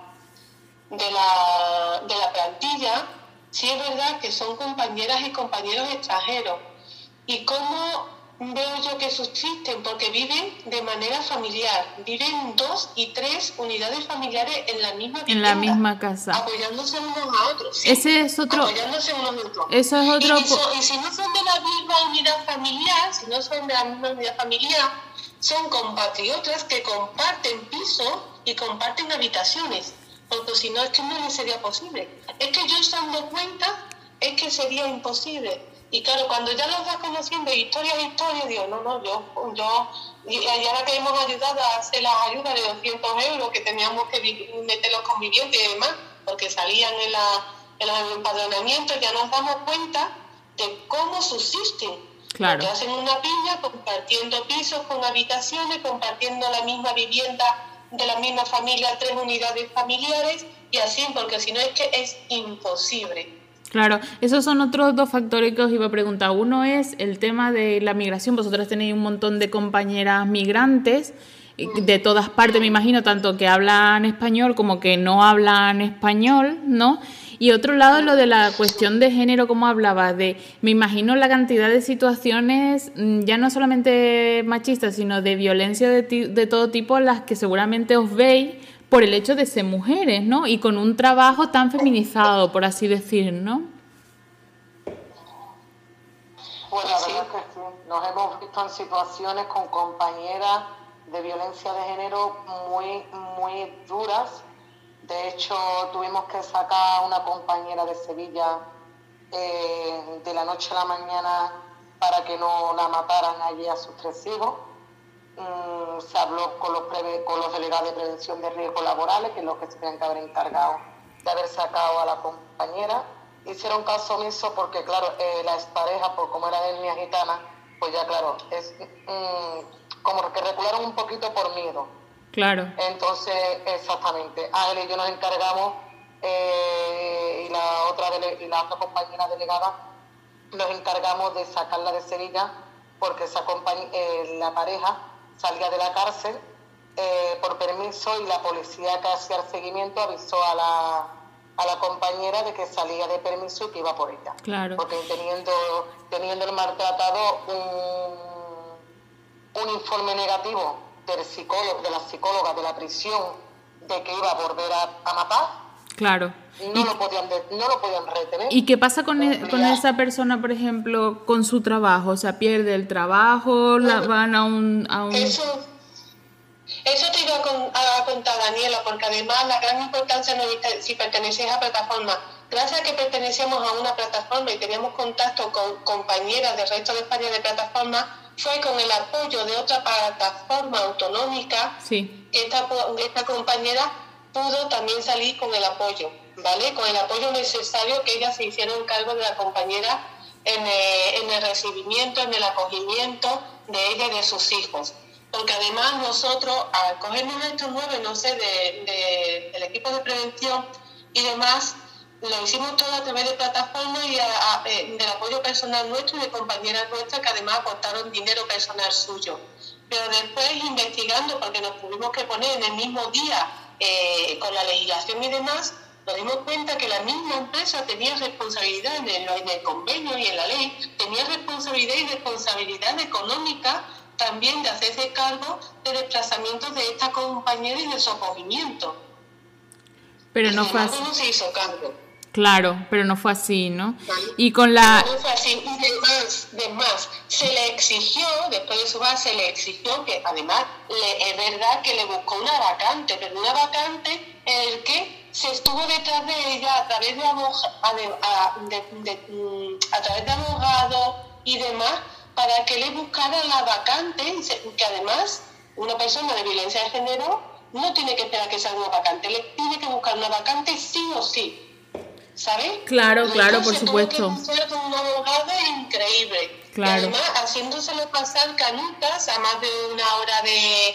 Speaker 5: de la, de la plantilla, sí es verdad que son compañeras y compañeros extranjeros. Y cómo veo yo que subsisten, porque viven de manera familiar, viven dos y tres unidades familiares en la misma vivienda,
Speaker 4: en la misma casa,
Speaker 5: apoyándose unos a otros. ¿Sí?
Speaker 4: Ese es otro.
Speaker 5: Apoyándose unos a otros.
Speaker 4: Eso es otro.
Speaker 5: Y, so, y si no son de la misma unidad familiar, si no son de la misma unidad familiar, son compatriotas que comparten piso y comparten habitaciones. Porque si no, es que no les sería posible. Es que yo dando cuenta, es que sería imposible. Y claro, cuando ya los vas conociendo historia a historia, digo, no, no, yo, yo, y ahora que hemos ayudado a hacer las ayudas de doscientos euros, que teníamos que meter los convivientes y demás, porque salían en, la, en los empadronamientos, ya nos damos cuenta de cómo subsisten.
Speaker 4: Claro.
Speaker 5: Porque hacen una piña compartiendo pisos con habitaciones, compartiendo la misma vivienda de la misma familia, tres unidades familiares, y así, porque si no es que es imposible.
Speaker 4: Claro, esos son otros dos factores que os iba a preguntar. Uno es el tema de la migración. Vosotras tenéis un montón de compañeras migrantes de todas partes, me imagino, tanto que hablan español como que no hablan español, ¿no? Y otro lado, lo de la cuestión de género, como hablaba, de, me imagino la cantidad de situaciones, ya no solamente machistas, sino de violencia de, ti, de todo tipo, en las que seguramente os veis por el hecho de ser mujeres, ¿no? Y con un trabajo tan feminizado, por así decir, ¿no?
Speaker 6: Bueno, la verdad es que sí. Nos hemos visto en situaciones con compañeras de violencia de género muy, muy duras. De hecho, tuvimos que sacar a una compañera de Sevilla eh, de la noche a la mañana para que no la mataran allí a sus tres hijos. Mm, se habló con los, preve- con los delegados de prevención de riesgos laborales, que es los que se tienen que haber encargado de haber sacado a la compañera. Hicieron caso omiso porque, claro, eh, la expareja, por como era de etnia gitana, pues ya, claro, es mm, como que recularon un poquito por miedo.
Speaker 4: Claro.
Speaker 6: Entonces, exactamente, Ángel y yo nos encargamos, eh, y, la otra dele- y la otra compañera delegada, nos encargamos de sacarla de Sevilla, porque esa compañ- eh, la pareja salía de la cárcel eh, por permiso, y la policía que hacía el seguimiento avisó a la, a la compañera de que salía de permiso y que iba por ella.
Speaker 4: Claro.
Speaker 6: Porque teniendo, teniendo el maltratado un, un informe negativo del psicólogo, de la psicóloga de la prisión, de que iba a volver a, a matar,
Speaker 4: claro.
Speaker 6: no, lo podían de, no lo podían retener.
Speaker 4: ¿Y qué pasa con, e- con esa persona, por ejemplo, con su trabajo? O sea, pierde el trabajo, la van a un... A un...
Speaker 5: Eso, eso te iba a, con, a contar, Daniela, porque además la gran importancia no es si pertenecías a plataforma. Gracias a que pertenecíamos a una plataforma y teníamos contacto con compañeras del resto de España de plataforma, fue con el apoyo de otra plataforma autonómica
Speaker 4: sí.
Speaker 5: que esta, esta compañera pudo también salir con el apoyo, ¿vale? Con el apoyo necesario que ellas se hicieron cargo de la compañera en el, en el recibimiento, en el acogimiento de ella y de sus hijos. Porque además nosotros, al cogernos estos nueve, no sé, de, de, del equipo de prevención y demás, lo hicimos todo a través de plataformas y a, a, del apoyo personal nuestro y de compañeras nuestras que además aportaron dinero personal suyo. Pero después, investigando, porque nos tuvimos que poner en el mismo día eh, con la legislación y demás, nos dimos cuenta que la misma empresa tenía responsabilidad en el, en el convenio y en la ley, tenía responsabilidad y responsabilidad económica también de hacerse cargo de desplazamientos de esta compañera y de su acogimiento.
Speaker 4: Pero no fue así.
Speaker 5: No se hizo cargo.
Speaker 4: Claro, pero no fue así, ¿no? ¿Vale? Y con la...
Speaker 5: No fue así. Y además, además, se le exigió, después de su base, se le exigió que además le, es verdad que le buscó una vacante, pero una vacante en el que se estuvo detrás de ella a través de, aboga, de, de, de, de, a través de abogados y demás, para que le buscara la vacante, que además una persona de violencia de género no tiene que esperar que salga una vacante, le tiene que buscar una vacante sí o sí. ¿Sabes?
Speaker 4: Claro, claro,
Speaker 5: Entonces,
Speaker 4: por supuesto.
Speaker 5: Tuvo que ser con un abogado increíble.
Speaker 4: Claro.
Speaker 5: Y además, haciéndoselo pasar canutas a más de una hora de,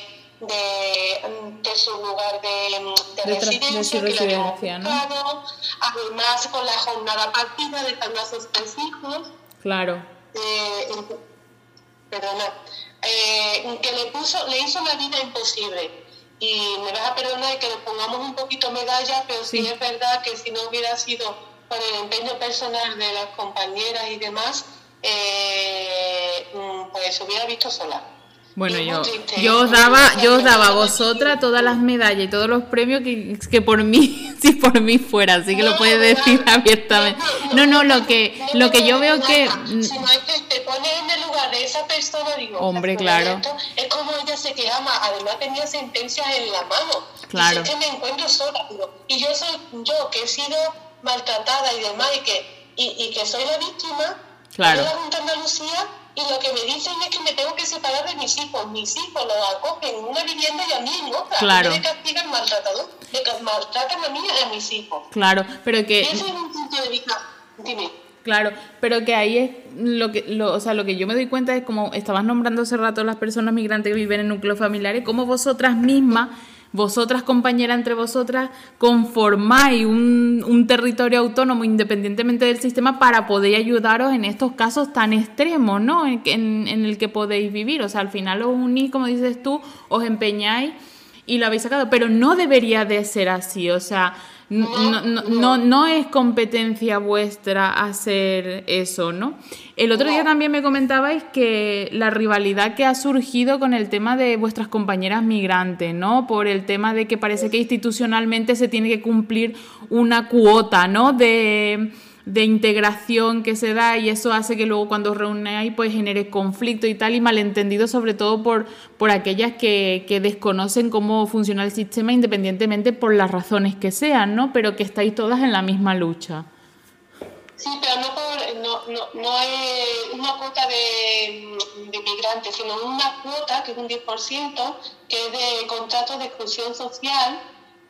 Speaker 5: de, de su lugar de, de, de residencia,
Speaker 4: de su
Speaker 5: que
Speaker 4: residencia,
Speaker 5: lo habíamos buscado, ¿no? Además, con la jornada partida, dejando a sus tres hijos.
Speaker 4: Claro.
Speaker 5: Eh, perdona. Eh, que le puso, le hizo la vida imposible. Y me vas a perdonar que le pongamos un poquito medalla, pero sí. sí es verdad que si no hubiera sido por el empeño personal de las compañeras y demás, eh, pues se hubiera visto sola.
Speaker 4: Bueno, yo, yo os daba, yo os daba a vosotras todas las medallas y todos los premios que, que por mí, si por mí fuera, así que lo puedes decir abiertamente. No, no, lo que, lo que yo veo que...
Speaker 5: Si no es que te pones en el lugar de esa persona, digo,
Speaker 4: hombre, claro.
Speaker 5: Es como ella se quejaba, además tenía sentencias en la mano.
Speaker 4: Claro.
Speaker 5: Y es que me encuentro sola, digo, y yo soy yo que he sido maltratada y demás, y que, y, y que soy la víctima,
Speaker 4: claro.
Speaker 5: de la Junta de Andalucía, y lo que me dicen es que me tengo que separar de mis hijos. Mis hijos los acogen en una vivienda y a mí en otra.
Speaker 4: Claro.
Speaker 5: Me castigan maltratador, me maltratan a mí y a mis hijos.
Speaker 4: Claro, pero que...
Speaker 5: Y ese es un punto de vista. Dime.
Speaker 4: Claro, pero que ahí es lo que, lo, o sea, lo que yo me doy cuenta es como estabas nombrando hace rato las personas migrantes que viven en núcleos familiares, como vosotras mismas, vosotras compañeras entre vosotras, conformáis un, un territorio autónomo independientemente del sistema para poder ayudaros en estos casos tan extremos, ¿no? En, en, en el que podéis vivir. O sea, al final os unís, como dices tú, os empeñáis y lo habéis sacado, pero no debería de ser así, o sea... No, no, no, no es competencia vuestra hacer eso, ¿no? El otro día también me comentabais que la rivalidad que ha surgido con el tema de vuestras compañeras migrantes, ¿no? Por el tema de que parece que institucionalmente se tiene que cumplir una cuota, ¿no? De... de integración que se da y eso hace que luego cuando os reunáis pues genere conflicto y tal y malentendido sobre todo por, por aquellas que, que desconocen cómo funciona el sistema independientemente por las razones que sean, ¿no? Pero que estáis todas en la misma lucha.
Speaker 5: Sí, pero no, por, no, no, no es una cuota de, de migrantes, sino una cuota que es un diez por ciento que es de contratos de exclusión social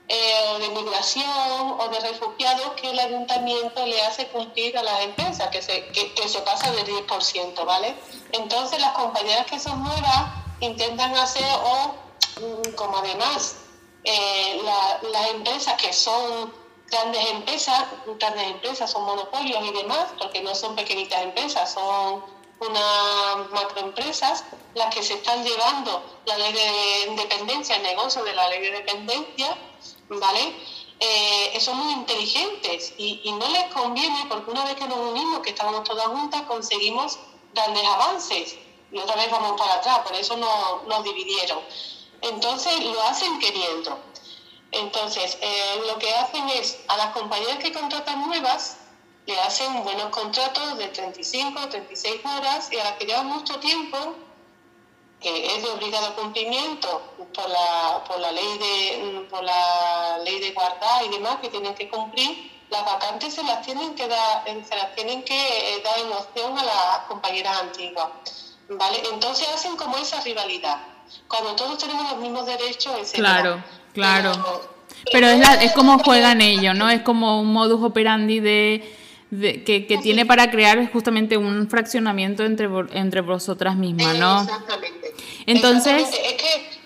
Speaker 5: eh, de migración o de refugiados que el ayuntamiento le hace cumplir a las empresas, que se, que, que se pasa del diez por ciento, ¿vale? Entonces las compañeras que son nuevas intentan hacer, o como además eh, la, las empresas que son grandes empresas, grandes empresas son monopolios y demás, porque no son pequeñitas empresas, son unas macroempresas las que se están llevando la ley de dependencia, el negocio de la ley de dependencia, ¿vale? Eh, son muy inteligentes y, y no les conviene, porque una vez que nos unimos, que estamos todas juntas, conseguimos grandes avances y otra vez vamos para atrás, por eso no, nos dividieron. Entonces lo hacen queriendo. Entonces eh, lo que hacen es, a las compañías que contratan nuevas, le hacen buenos contratos de treinta y cinco, treinta y seis horas, y a las que llevan mucho tiempo, que es de obligado cumplimiento por la, por la ley de por la ley de guardar y demás, que tienen que cumplir, las vacantes se las tienen que dar, se las tienen que dar en opción a las compañeras antiguas, ¿vale? Entonces hacen como esa rivalidad, cuando todos tenemos los mismos derechos, etcétera.
Speaker 4: Claro, claro. Pero, pero es, la, es como juegan ellos, ¿no? Es como un modus operandi de... De, que, que tiene para crear justamente un fraccionamiento entre, entre vosotras mismas, ¿no?
Speaker 5: Exactamente.
Speaker 4: Entonces,
Speaker 5: Exactamente. Es que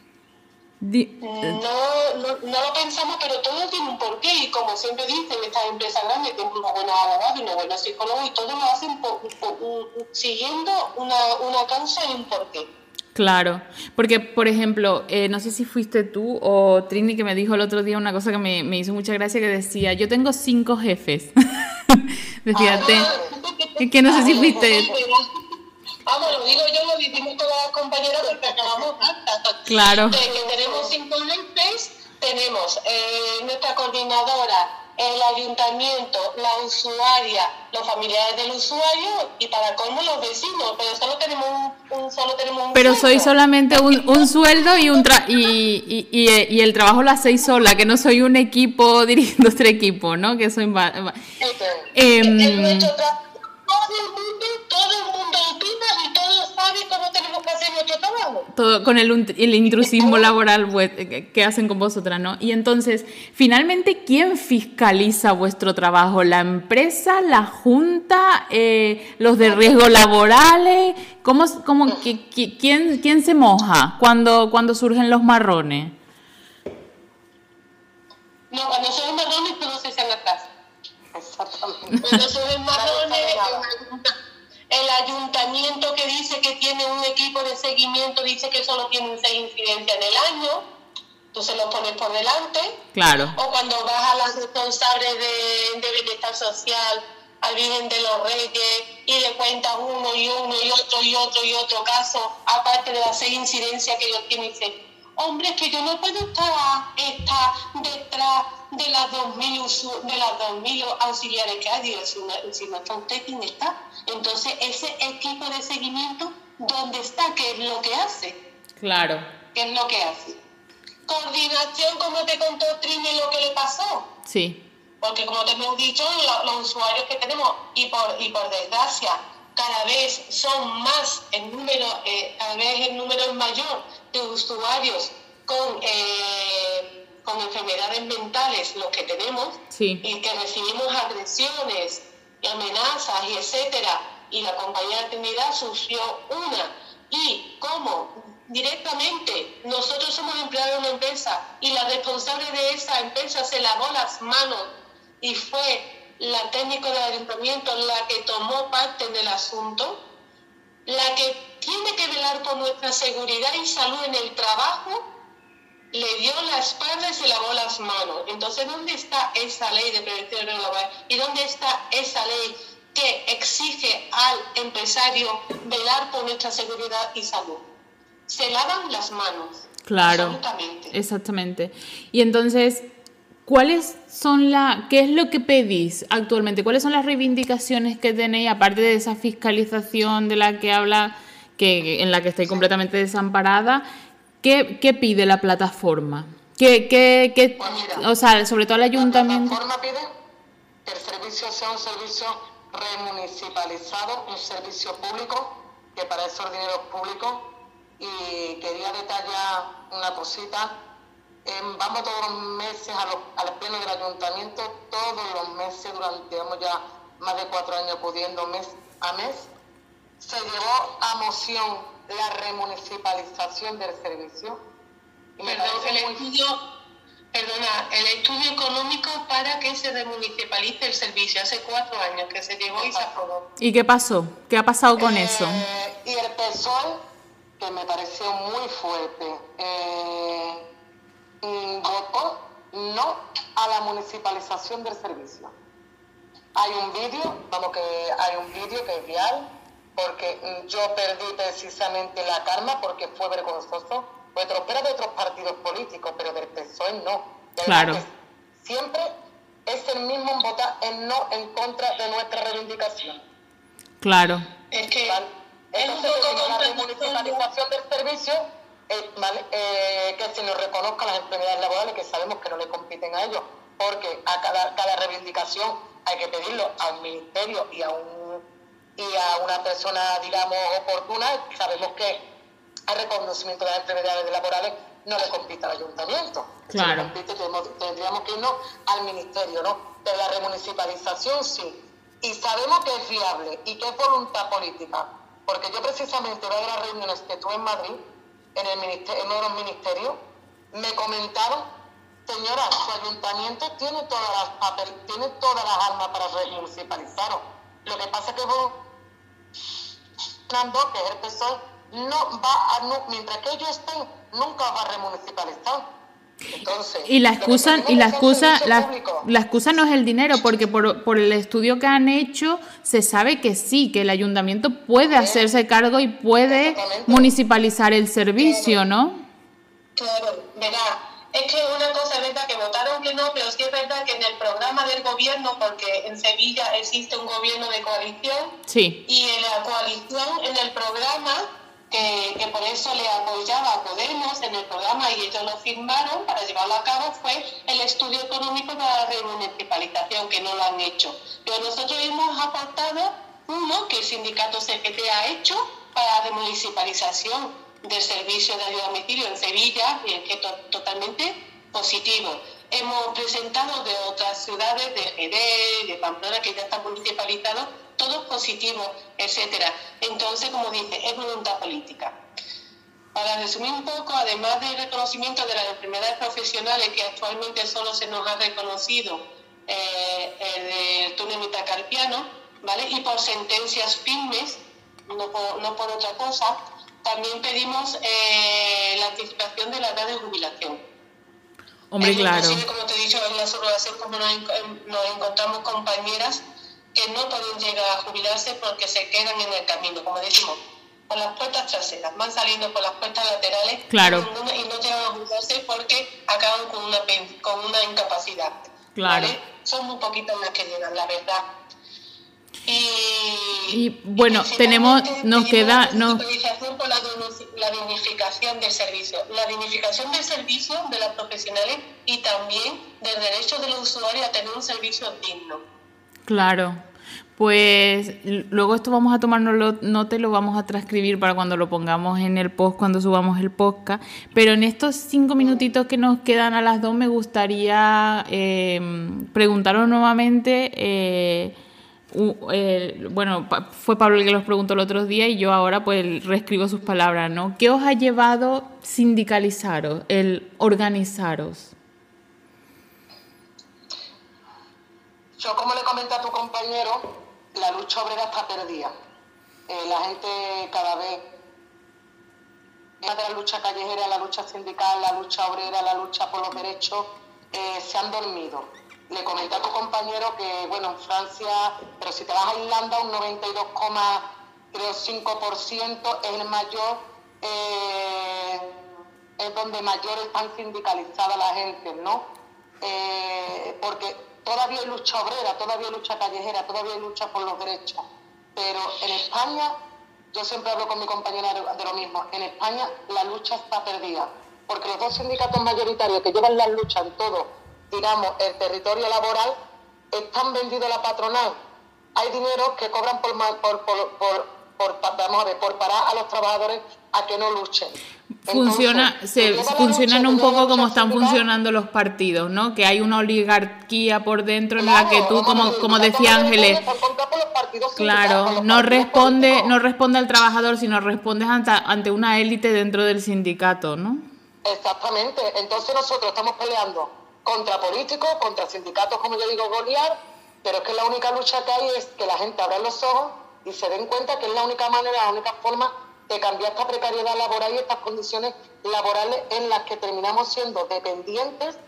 Speaker 4: di,
Speaker 5: no, no, no lo pensamos, pero todo tiene un porqué, y como siempre dicen, estas empresas grandes tienen unos buenos abogados y unos buenos psicólogos, y todos lo hacen por, por, por, siguiendo una, una causa y un porqué.
Speaker 4: Claro, porque por ejemplo, eh, no sé si fuiste tú o Trini que me dijo el otro día una cosa que me, me hizo mucha gracia, que decía, yo tengo cinco jefes. Decía, te, que no sé si fuiste...
Speaker 5: Vamos, lo digo yo, lo decimos todas las compañeras porque acabamos hartas.
Speaker 4: Claro.
Speaker 5: De que tenemos cinco jefes, tenemos eh, nuestra coordinadora, el ayuntamiento, la usuaria, los familiares del usuario y para colmo los vecinos, pero solo tenemos un, un solo tenemos un
Speaker 4: Pero
Speaker 5: sueldo.
Speaker 4: soy solamente un, un sueldo y un tra y, y, y, y el trabajo lo hacéis sola, que no soy un equipo dirigiendo este equipo, ¿no? Que soy va, va.
Speaker 5: Eh, el nuestro trabajo, todo el mundo, todo el mundo opina y todos saben cómo tenemos que hacer nuestro trabajo.
Speaker 4: Todo con el, el intrusismo laboral que hacen con vosotras, ¿no? Y entonces, finalmente, ¿quién fiscaliza vuestro trabajo? ¿La empresa, la junta, eh, los de riesgos laborales? ¿Cómo, cómo, que, que, quién, ¿Quién se moja cuando, cuando surgen los marrones?
Speaker 5: No, cuando son marrones, todos se echan atrás. Exactamente. Cuando son marrones, el ayuntamiento que dice que tiene un equipo de seguimiento dice que solo tienen seis incidencias en el año, tú se lo pones por delante.
Speaker 4: Claro.
Speaker 5: O cuando vas a las responsables de, de bienestar social, al Virgen de los Reyes, y le cuentas uno y uno y otro y otro y otro caso, aparte de las seis incidencias que ellos tienen, y dicen, hombre, es que yo no puedo estar, estar detrás de las dos mil de las dos mil auxiliares que hay. Digo, si no, si no está usted, ¿quién está? Entonces, ese equipo de seguimiento, ¿dónde está? ¿Qué es lo que hace?
Speaker 4: Claro.
Speaker 5: ¿Qué es lo que hace? Coordinación, como te contó Trini lo que le pasó.
Speaker 4: Sí.
Speaker 5: Porque como te hemos dicho, los, los usuarios que tenemos, y por, y por desgracia, cada vez son más el número, eh, cada vez el número es mayor de usuarios con, eh, con enfermedades mentales, los que tenemos,
Speaker 4: sí.
Speaker 5: Y que recibimos agresiones y amenazas y etcétera, y la compañía de Trinidad sufrió una, y como directamente nosotros somos empleados de una empresa y la responsable de esa empresa se lavó las manos y fue la técnica del ayuntamiento la que tomó parte en el asunto, la que tiene que velar por nuestra seguridad y salud en el trabajo, le dio la espalda y se lavó las manos. Entonces, ¿dónde está esa ley de prevención de riesgos laborales? ¿Y dónde está esa ley que exige al empresario velar por nuestra seguridad y salud? Se lavan las manos.
Speaker 4: Claro,
Speaker 5: absolutamente.
Speaker 4: Exactamente. Y entonces, ¿cuáles son la, qué es lo que pedís actualmente? ¿Cuáles son las reivindicaciones que tenéis, aparte de esa fiscalización de la que habla, que, en la que estáis completamente desamparada? ¿Qué, qué pide la plataforma? ¿Qué, qué, qué,
Speaker 5: pues mira,
Speaker 4: o sea, sobre todo el ayuntamiento?
Speaker 6: La plataforma pide que el servicio sea un servicio remunicipalizado, un servicio público, que para eso el dinero es público. Y quería detallar una cosita, Eh, vamos todos los meses a los, al pleno del ayuntamiento, todos los meses, durante llevamos ya más de cuatro años acudiendo mes a mes. Se llevó a moción la remunicipalización del servicio. Y me
Speaker 5: Perdón, el
Speaker 6: muy...
Speaker 5: estudio, perdona, el estudio económico para que se remunicipalice el servicio. Hace cuatro años que se llevó y se aprobó.
Speaker 4: ¿Y qué pasó? ¿Qué ha pasado con
Speaker 6: eh,
Speaker 4: eso?
Speaker 6: Y el P S O E, que me pareció muy fuerte, eh, votó no a la municipalización del servicio. Hay un vídeo, vamos que hay un vídeo que es real, porque yo perdí precisamente la calma porque fue vergonzoso. Fue trompera de otros partidos políticos, pero del P S O E no. De
Speaker 4: claro.
Speaker 6: Siempre es el mismo en votar en no en contra de nuestra reivindicación.
Speaker 4: Claro.
Speaker 5: Es que
Speaker 6: ¿vale?
Speaker 5: es un
Speaker 6: Entonces,
Speaker 5: poco
Speaker 6: la remunicipalización del servicio, eh, ¿vale? eh, que se nos reconozca las enfermedades laborales que sabemos que no le compiten a ellos, porque a cada, cada reivindicación hay que pedirlo a un ministerio y a un y a una persona, digamos, oportuna. Sabemos que el reconocimiento de las enfermedades laborales no le compite al ayuntamiento.
Speaker 4: Claro.
Speaker 6: Si le compite, tendríamos, tendríamos que irnos al ministerio, ¿no? De la remunicipalización, sí. Y sabemos que es viable y que es voluntad política. Porque yo precisamente, una de las reuniones que tuve en Madrid, en, el ministerio, en uno de los ministerios, me comentaron: señora, su ayuntamiento tiene todas las papel, tiene todas las armas para remunicipalizaros. Lo que pasa es que vos, Fernando, que es el P S O E, no va a, no, mientras que ellos estén, nunca va a remunicipalizar. Entonces,
Speaker 4: y la excusa y la excusa la,
Speaker 6: público.
Speaker 4: la excusa no es el dinero, porque por, por el estudio que han hecho se sabe que sí, que el ayuntamiento puede
Speaker 6: ¿Eh?
Speaker 4: hacerse cargo y puede municipalizar el servicio, ¿no?
Speaker 5: Claro, verá, es que una cosa es verdad que votaron que no, pero sí es verdad que en el programa del gobierno, porque en Sevilla existe un gobierno de coalición,
Speaker 4: sí.
Speaker 5: Y en la coalición, en el programa, que, que por eso le apoyaba a Podemos en el programa y ellos lo firmaron para llevarlo a cabo, fue el estudio económico de la remunicipalización, que no lo han hecho. Pero nosotros hemos aportado uno que el sindicato C G T ha hecho para la remunicipalización del servicio de ayuda a domicilio en Sevilla, y que to totalmente positivo. Hemos presentado de otras ciudades, de Jerez, de Pamplona, que ya están municipalizados, todos positivos, etcétera. Entonces, como dice, es voluntad política. Para resumir un poco, además del reconocimiento de las enfermedades profesionales, que actualmente solo se nos ha reconocido eh, el, el túnel metacarpiano, ¿vale? Y por sentencias firmes, no por, no por otra cosa, también pedimos eh, la anticipación de la edad de jubilación.
Speaker 4: Hombre, claro.
Speaker 5: Inclusive, como te he dicho, en la subrogación, como nos, nos encontramos compañeras que no pueden llegar a jubilarse porque se quedan en el camino, como decimos, por las puertas traseras, van saliendo por las puertas laterales,
Speaker 4: claro.
Speaker 5: y, ninguna, y no llegan a jubilarse porque acaban con una, con una incapacidad.
Speaker 4: Claro.
Speaker 5: ¿Vale? Son muy poquitas las que llegan, la verdad. Y,
Speaker 4: y bueno, y tenemos, nos queda... Nos...
Speaker 5: por la, la dignificación del servicio, la dignificación del servicio de los profesionales y también del derecho de los usuarios a tener un servicio digno.
Speaker 4: Claro, pues luego esto vamos a tomarnos nota y lo vamos a transcribir para cuando lo pongamos en el post, cuando subamos el podcast, pero en estos cinco minutitos que nos quedan a las dos me gustaría eh, preguntaros nuevamente... Eh, Uh, eh, bueno, fue Pablo el que los preguntó el otro día y yo ahora pues reescribo sus palabras, ¿no? ¿Qué os ha llevado sindicalizaros, el organizaros?
Speaker 6: Yo, como le comenté a tu compañero, la lucha obrera está perdida. Eh, la gente cada vez, de la lucha callejera, la lucha sindical, la lucha obrera, la lucha por los derechos, eh, se han dormido. Le comenté a tu compañero que, bueno, en Francia, pero si te vas a Irlanda, un noventa y dos coma cinco por ciento es el mayor, eh, es donde mayor están sindicalizadas la gente, ¿no? Eh, porque todavía hay lucha obrera, todavía hay lucha callejera, todavía hay lucha por los derechos. Pero en España, yo siempre hablo con mi compañera de, de lo mismo, en España la lucha está perdida, porque los dos sindicatos mayoritarios que llevan las luchas en todo, digamos, el territorio laboral, están vendidos a la patronal. Hay dinero que cobran por, por, por, por, por, vamos a ver, por parar a los trabajadores a que no luchen.
Speaker 4: Funciona,
Speaker 6: Entonces,
Speaker 4: se funcionan un poco como están
Speaker 6: sindical,
Speaker 4: funcionando los partidos, ¿no? Que hay una oligarquía por dentro
Speaker 6: claro,
Speaker 4: en la que tú, como, como decía Ángeles, claro, no responde, no responde al trabajador, sino responde ante, ante una élite dentro del sindicato, ¿no?
Speaker 6: Exactamente. Entonces nosotros estamos peleando contra políticos, contra sindicatos, como yo digo, Goliat, pero es que la única lucha que hay es que la gente abra los ojos y se den cuenta que es la única manera, la única forma de cambiar esta precariedad laboral y estas condiciones laborales en las que terminamos siendo dependientes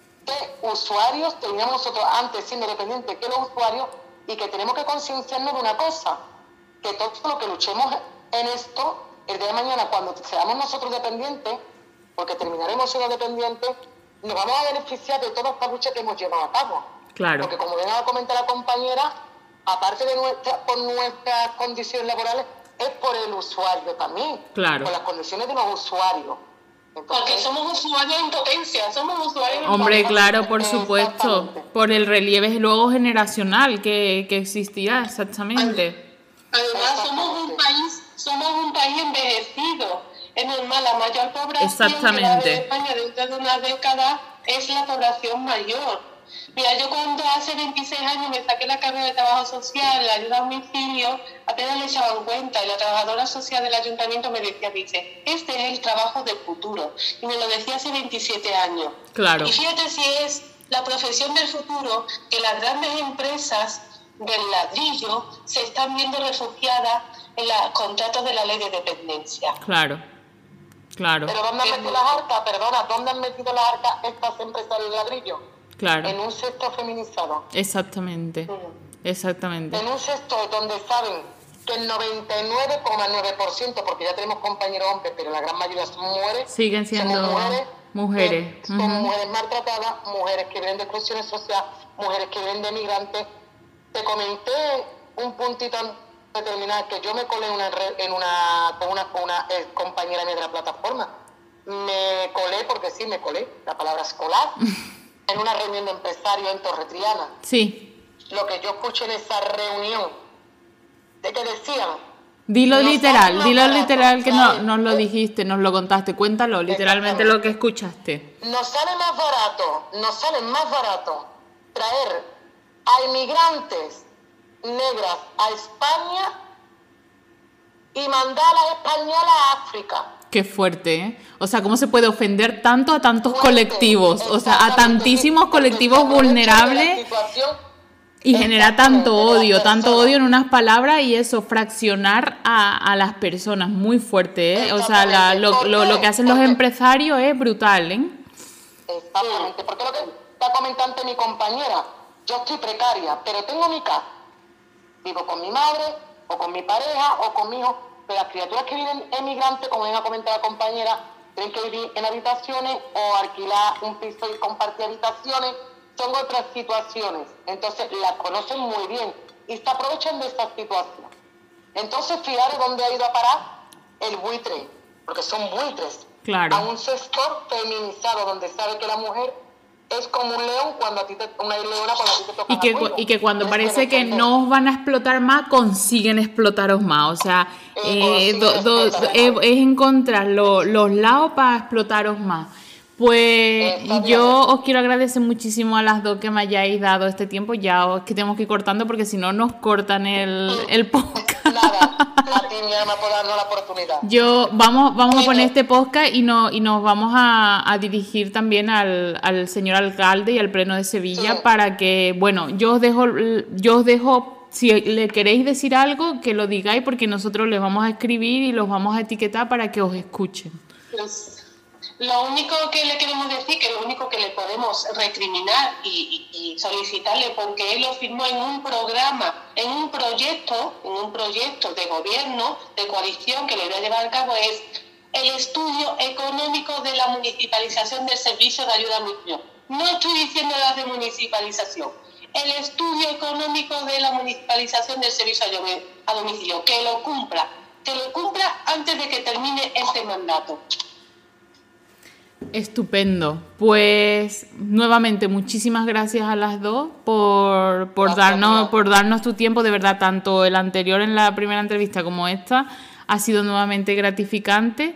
Speaker 6: de usuarios, terminamos nosotros antes siendo dependientes que los usuarios, y que tenemos que concienciarnos de una cosa, que todo lo que luchemos en esto, el día de mañana cuando seamos nosotros dependientes, porque terminaremos siendo dependientes, nos vamos a beneficiar de toda esta lucha que hemos llevado a cabo.
Speaker 4: Claro.
Speaker 6: Porque como bien ha comentado la compañera, aparte de nuestra, por nuestras condiciones laborales, es por el usuario también,
Speaker 4: claro,
Speaker 6: por las condiciones de los usuarios.
Speaker 5: Entonces, porque somos usuarios en potencia, somos usuarios en
Speaker 4: hombre,
Speaker 5: potencia.
Speaker 4: claro, por supuesto, por el relieve luego generacional que, que existirá, exactamente.
Speaker 5: Además, somos un país, somos un país envejecido. Es normal, la mayor población
Speaker 4: exactamente
Speaker 5: que va a haber en España dentro de una década es la población mayor. Mira, yo cuando hace veintiséis años me saqué la carrera de trabajo social, la ayuda a domicilio, apenas le echaban cuenta, y la trabajadora social del ayuntamiento me decía, dice, este es el trabajo del futuro, y me lo decía hace veintisiete años.
Speaker 4: Claro.
Speaker 5: Y fíjate si es la profesión del futuro, que las grandes empresas del ladrillo se están viendo refugiadas en los contratos de la ley de dependencia.
Speaker 4: Claro, claro.
Speaker 6: Pero ¿dónde han metido las arcas? Perdona, ¿dónde han metido las arcas estas empresas del ladrillo?
Speaker 4: Claro.
Speaker 6: En un sector feminizado.
Speaker 4: Exactamente, exactamente.
Speaker 6: En un sector donde saben que el noventa y nueve coma nueve por ciento, porque ya tenemos compañeros hombres, pero la gran mayoría son mujeres.
Speaker 4: Siguen siendo
Speaker 6: mujeres.
Speaker 4: Mujeres.
Speaker 6: Que, uh-huh. Son mujeres maltratadas, mujeres que vienen de exclusión social, mujeres que vienen de migrantes. Te comenté un puntito determinado, que yo me colé en una, en una, con una, con una eh, compañera mía de la plataforma. Me colé, porque sí, me colé, la palabra escolar. En una reunión de empresarios en Torre Triana.
Speaker 4: Sí.
Speaker 6: Lo que yo escuché en esa reunión, de que decían...
Speaker 4: Dilo literal, dilo barato, literal que no, nos lo dijiste, nos lo contaste, cuéntalo literalmente lo que escuchaste.
Speaker 6: Nos sale más barato, nos sale más barato traer a inmigrantes negras a España y mandar a las españolas a África.
Speaker 4: Qué fuerte, ¿eh? O sea, ¿cómo se puede ofender tanto a tantos fuerte, colectivos? O sea, a tantísimos colectivos vulnerables y genera tanto odio, tanto odio en unas palabras y eso, fraccionar a, a las personas, muy fuerte, ¿eh? O sea, la, lo, lo, lo que hacen los empresarios es brutal, ¿eh?
Speaker 6: Exactamente, porque lo que está comentando mi compañera, yo estoy precaria, pero tengo mi casa. Vivo con mi madre, o con mi pareja, o con mi hijo. Pero las criaturas que viven emigrantes, como bien ha comentado la compañera, tienen que vivir en habitaciones o alquilar un piso y compartir habitaciones. Son otras situaciones. Entonces las conocen muy bien y se aprovechan de esa situación. Entonces, fijaros dónde ha ido a parar el buitre, porque son buitres.
Speaker 4: Claro.
Speaker 6: A un sector feminizado donde sabe que la mujer es como un león cuando a ti te, una leona cuando a ti te toca
Speaker 4: y que,
Speaker 6: la
Speaker 4: y que cuando parece que no os van a explotar más, consiguen explotaros más. O sea, eh, eh, do, do, do, es, es encontrar lo, los lados para explotaros más. Pues yo os quiero agradecer muchísimo a las dos que me hayáis dado este tiempo. Ya os que tenemos que ir cortando porque si no nos cortan el, el podcast.
Speaker 6: Nada, a ti mi alma por darnos la oportunidad.
Speaker 4: Yo vamos, vamos a poner este podcast y, no, y nos vamos a, a dirigir también al, al señor alcalde y al Pleno de Sevilla, sí, para que, bueno, yo os dejo, yo os dejo, si le queréis decir algo, que lo digáis porque nosotros les vamos a escribir y los vamos a etiquetar para que os escuchen.
Speaker 5: Pues, lo único que le queremos decir, que lo único que le podemos recriminar y, y, y solicitarle, porque él lo firmó en un programa, en un proyecto, en un proyecto de gobierno, de coalición que le voy a llevar a cabo, es el estudio económico de la municipalización del servicio de ayuda a domicilio. No estoy diciendo la de municipalización, el estudio económico de la municipalización del servicio a domicilio, que lo cumpla, que lo cumpla antes de que termine este mandato.
Speaker 4: Estupendo. Pues nuevamente muchísimas gracias a las dos por, por, darnos, por darnos tu tiempo. De verdad, tanto el anterior en la primera entrevista como esta ha sido nuevamente gratificante.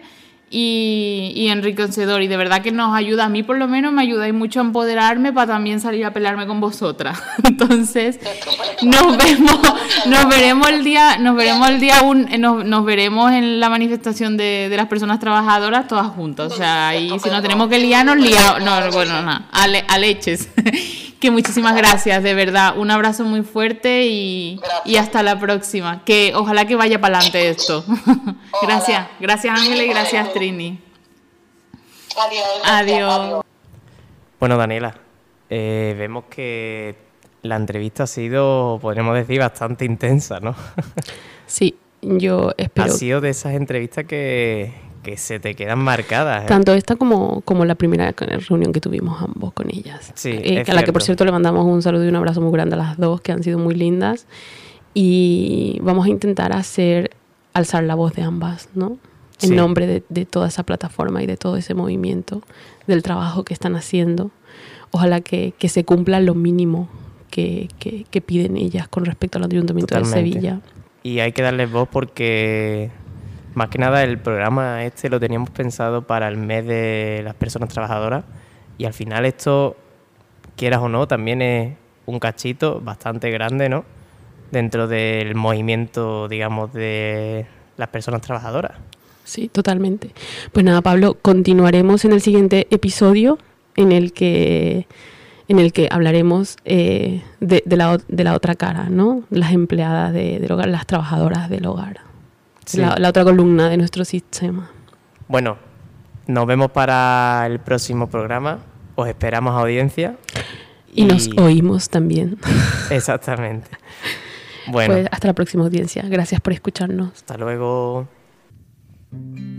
Speaker 4: y, y enriquecedor, y de verdad que nos ayuda, a mí por lo menos me ayudáis mucho a empoderarme para también salir a pelearme con vosotras. Entonces nos vemos, nos veremos el día, nos veremos el día un, nos, nos veremos en la manifestación de, de las personas trabajadoras todas juntas, o sea, y si nos tenemos que liar, nos liamos, no, bueno, nada, a, le, a leches. Que muchísimas gracias, de verdad, un abrazo muy fuerte y, y hasta la próxima, que ojalá que vaya para adelante esto. Gracias, gracias Ángeles y gracias Trini.
Speaker 6: Adiós.
Speaker 4: Adiós.
Speaker 2: Bueno, Daniela, eh, vemos que la entrevista ha sido, podríamos decir, bastante intensa, ¿no?
Speaker 3: Sí, yo espero...
Speaker 2: Ha sido de esas entrevistas que, que se te quedan marcadas, ¿eh?
Speaker 3: Tanto esta como, como la primera reunión que tuvimos ambos con ellas.
Speaker 2: Sí,
Speaker 3: eh,
Speaker 2: es
Speaker 3: a la que, por
Speaker 2: cierto.
Speaker 3: cierto, le mandamos un saludo y un abrazo muy grande a las dos, que han sido muy lindas. Y vamos a intentar hacer, alzar la voz de ambas, ¿no? En
Speaker 2: Sí.
Speaker 3: nombre de, de toda esa plataforma y de todo ese movimiento, del trabajo que están haciendo. Ojalá que, que se cumpla lo mínimo que, que, que piden ellas con respecto al Ayuntamiento
Speaker 2: Totalmente.
Speaker 3: de Sevilla.
Speaker 2: Y hay que darles voz porque, más que nada, el programa este lo teníamos pensado para el mes de las personas trabajadoras y al final esto, quieras o no, también es un cachito bastante grande, ¿no? Dentro del movimiento, digamos, de las personas trabajadoras.
Speaker 3: Sí, totalmente. Pues nada, Pablo, continuaremos en el siguiente episodio en el que, en el que hablaremos eh, de, de, la, de la otra cara, ¿no? Las empleadas de, del hogar, las trabajadoras del hogar.
Speaker 2: Sí.
Speaker 3: La, la otra columna de nuestro sistema.
Speaker 2: Bueno, nos vemos para el próximo programa. Os esperamos, audiencia.
Speaker 3: Y, y nos oímos también.
Speaker 2: Exactamente. Bueno.
Speaker 3: Pues hasta la próxima, audiencia. Gracias por escucharnos.
Speaker 2: Hasta luego.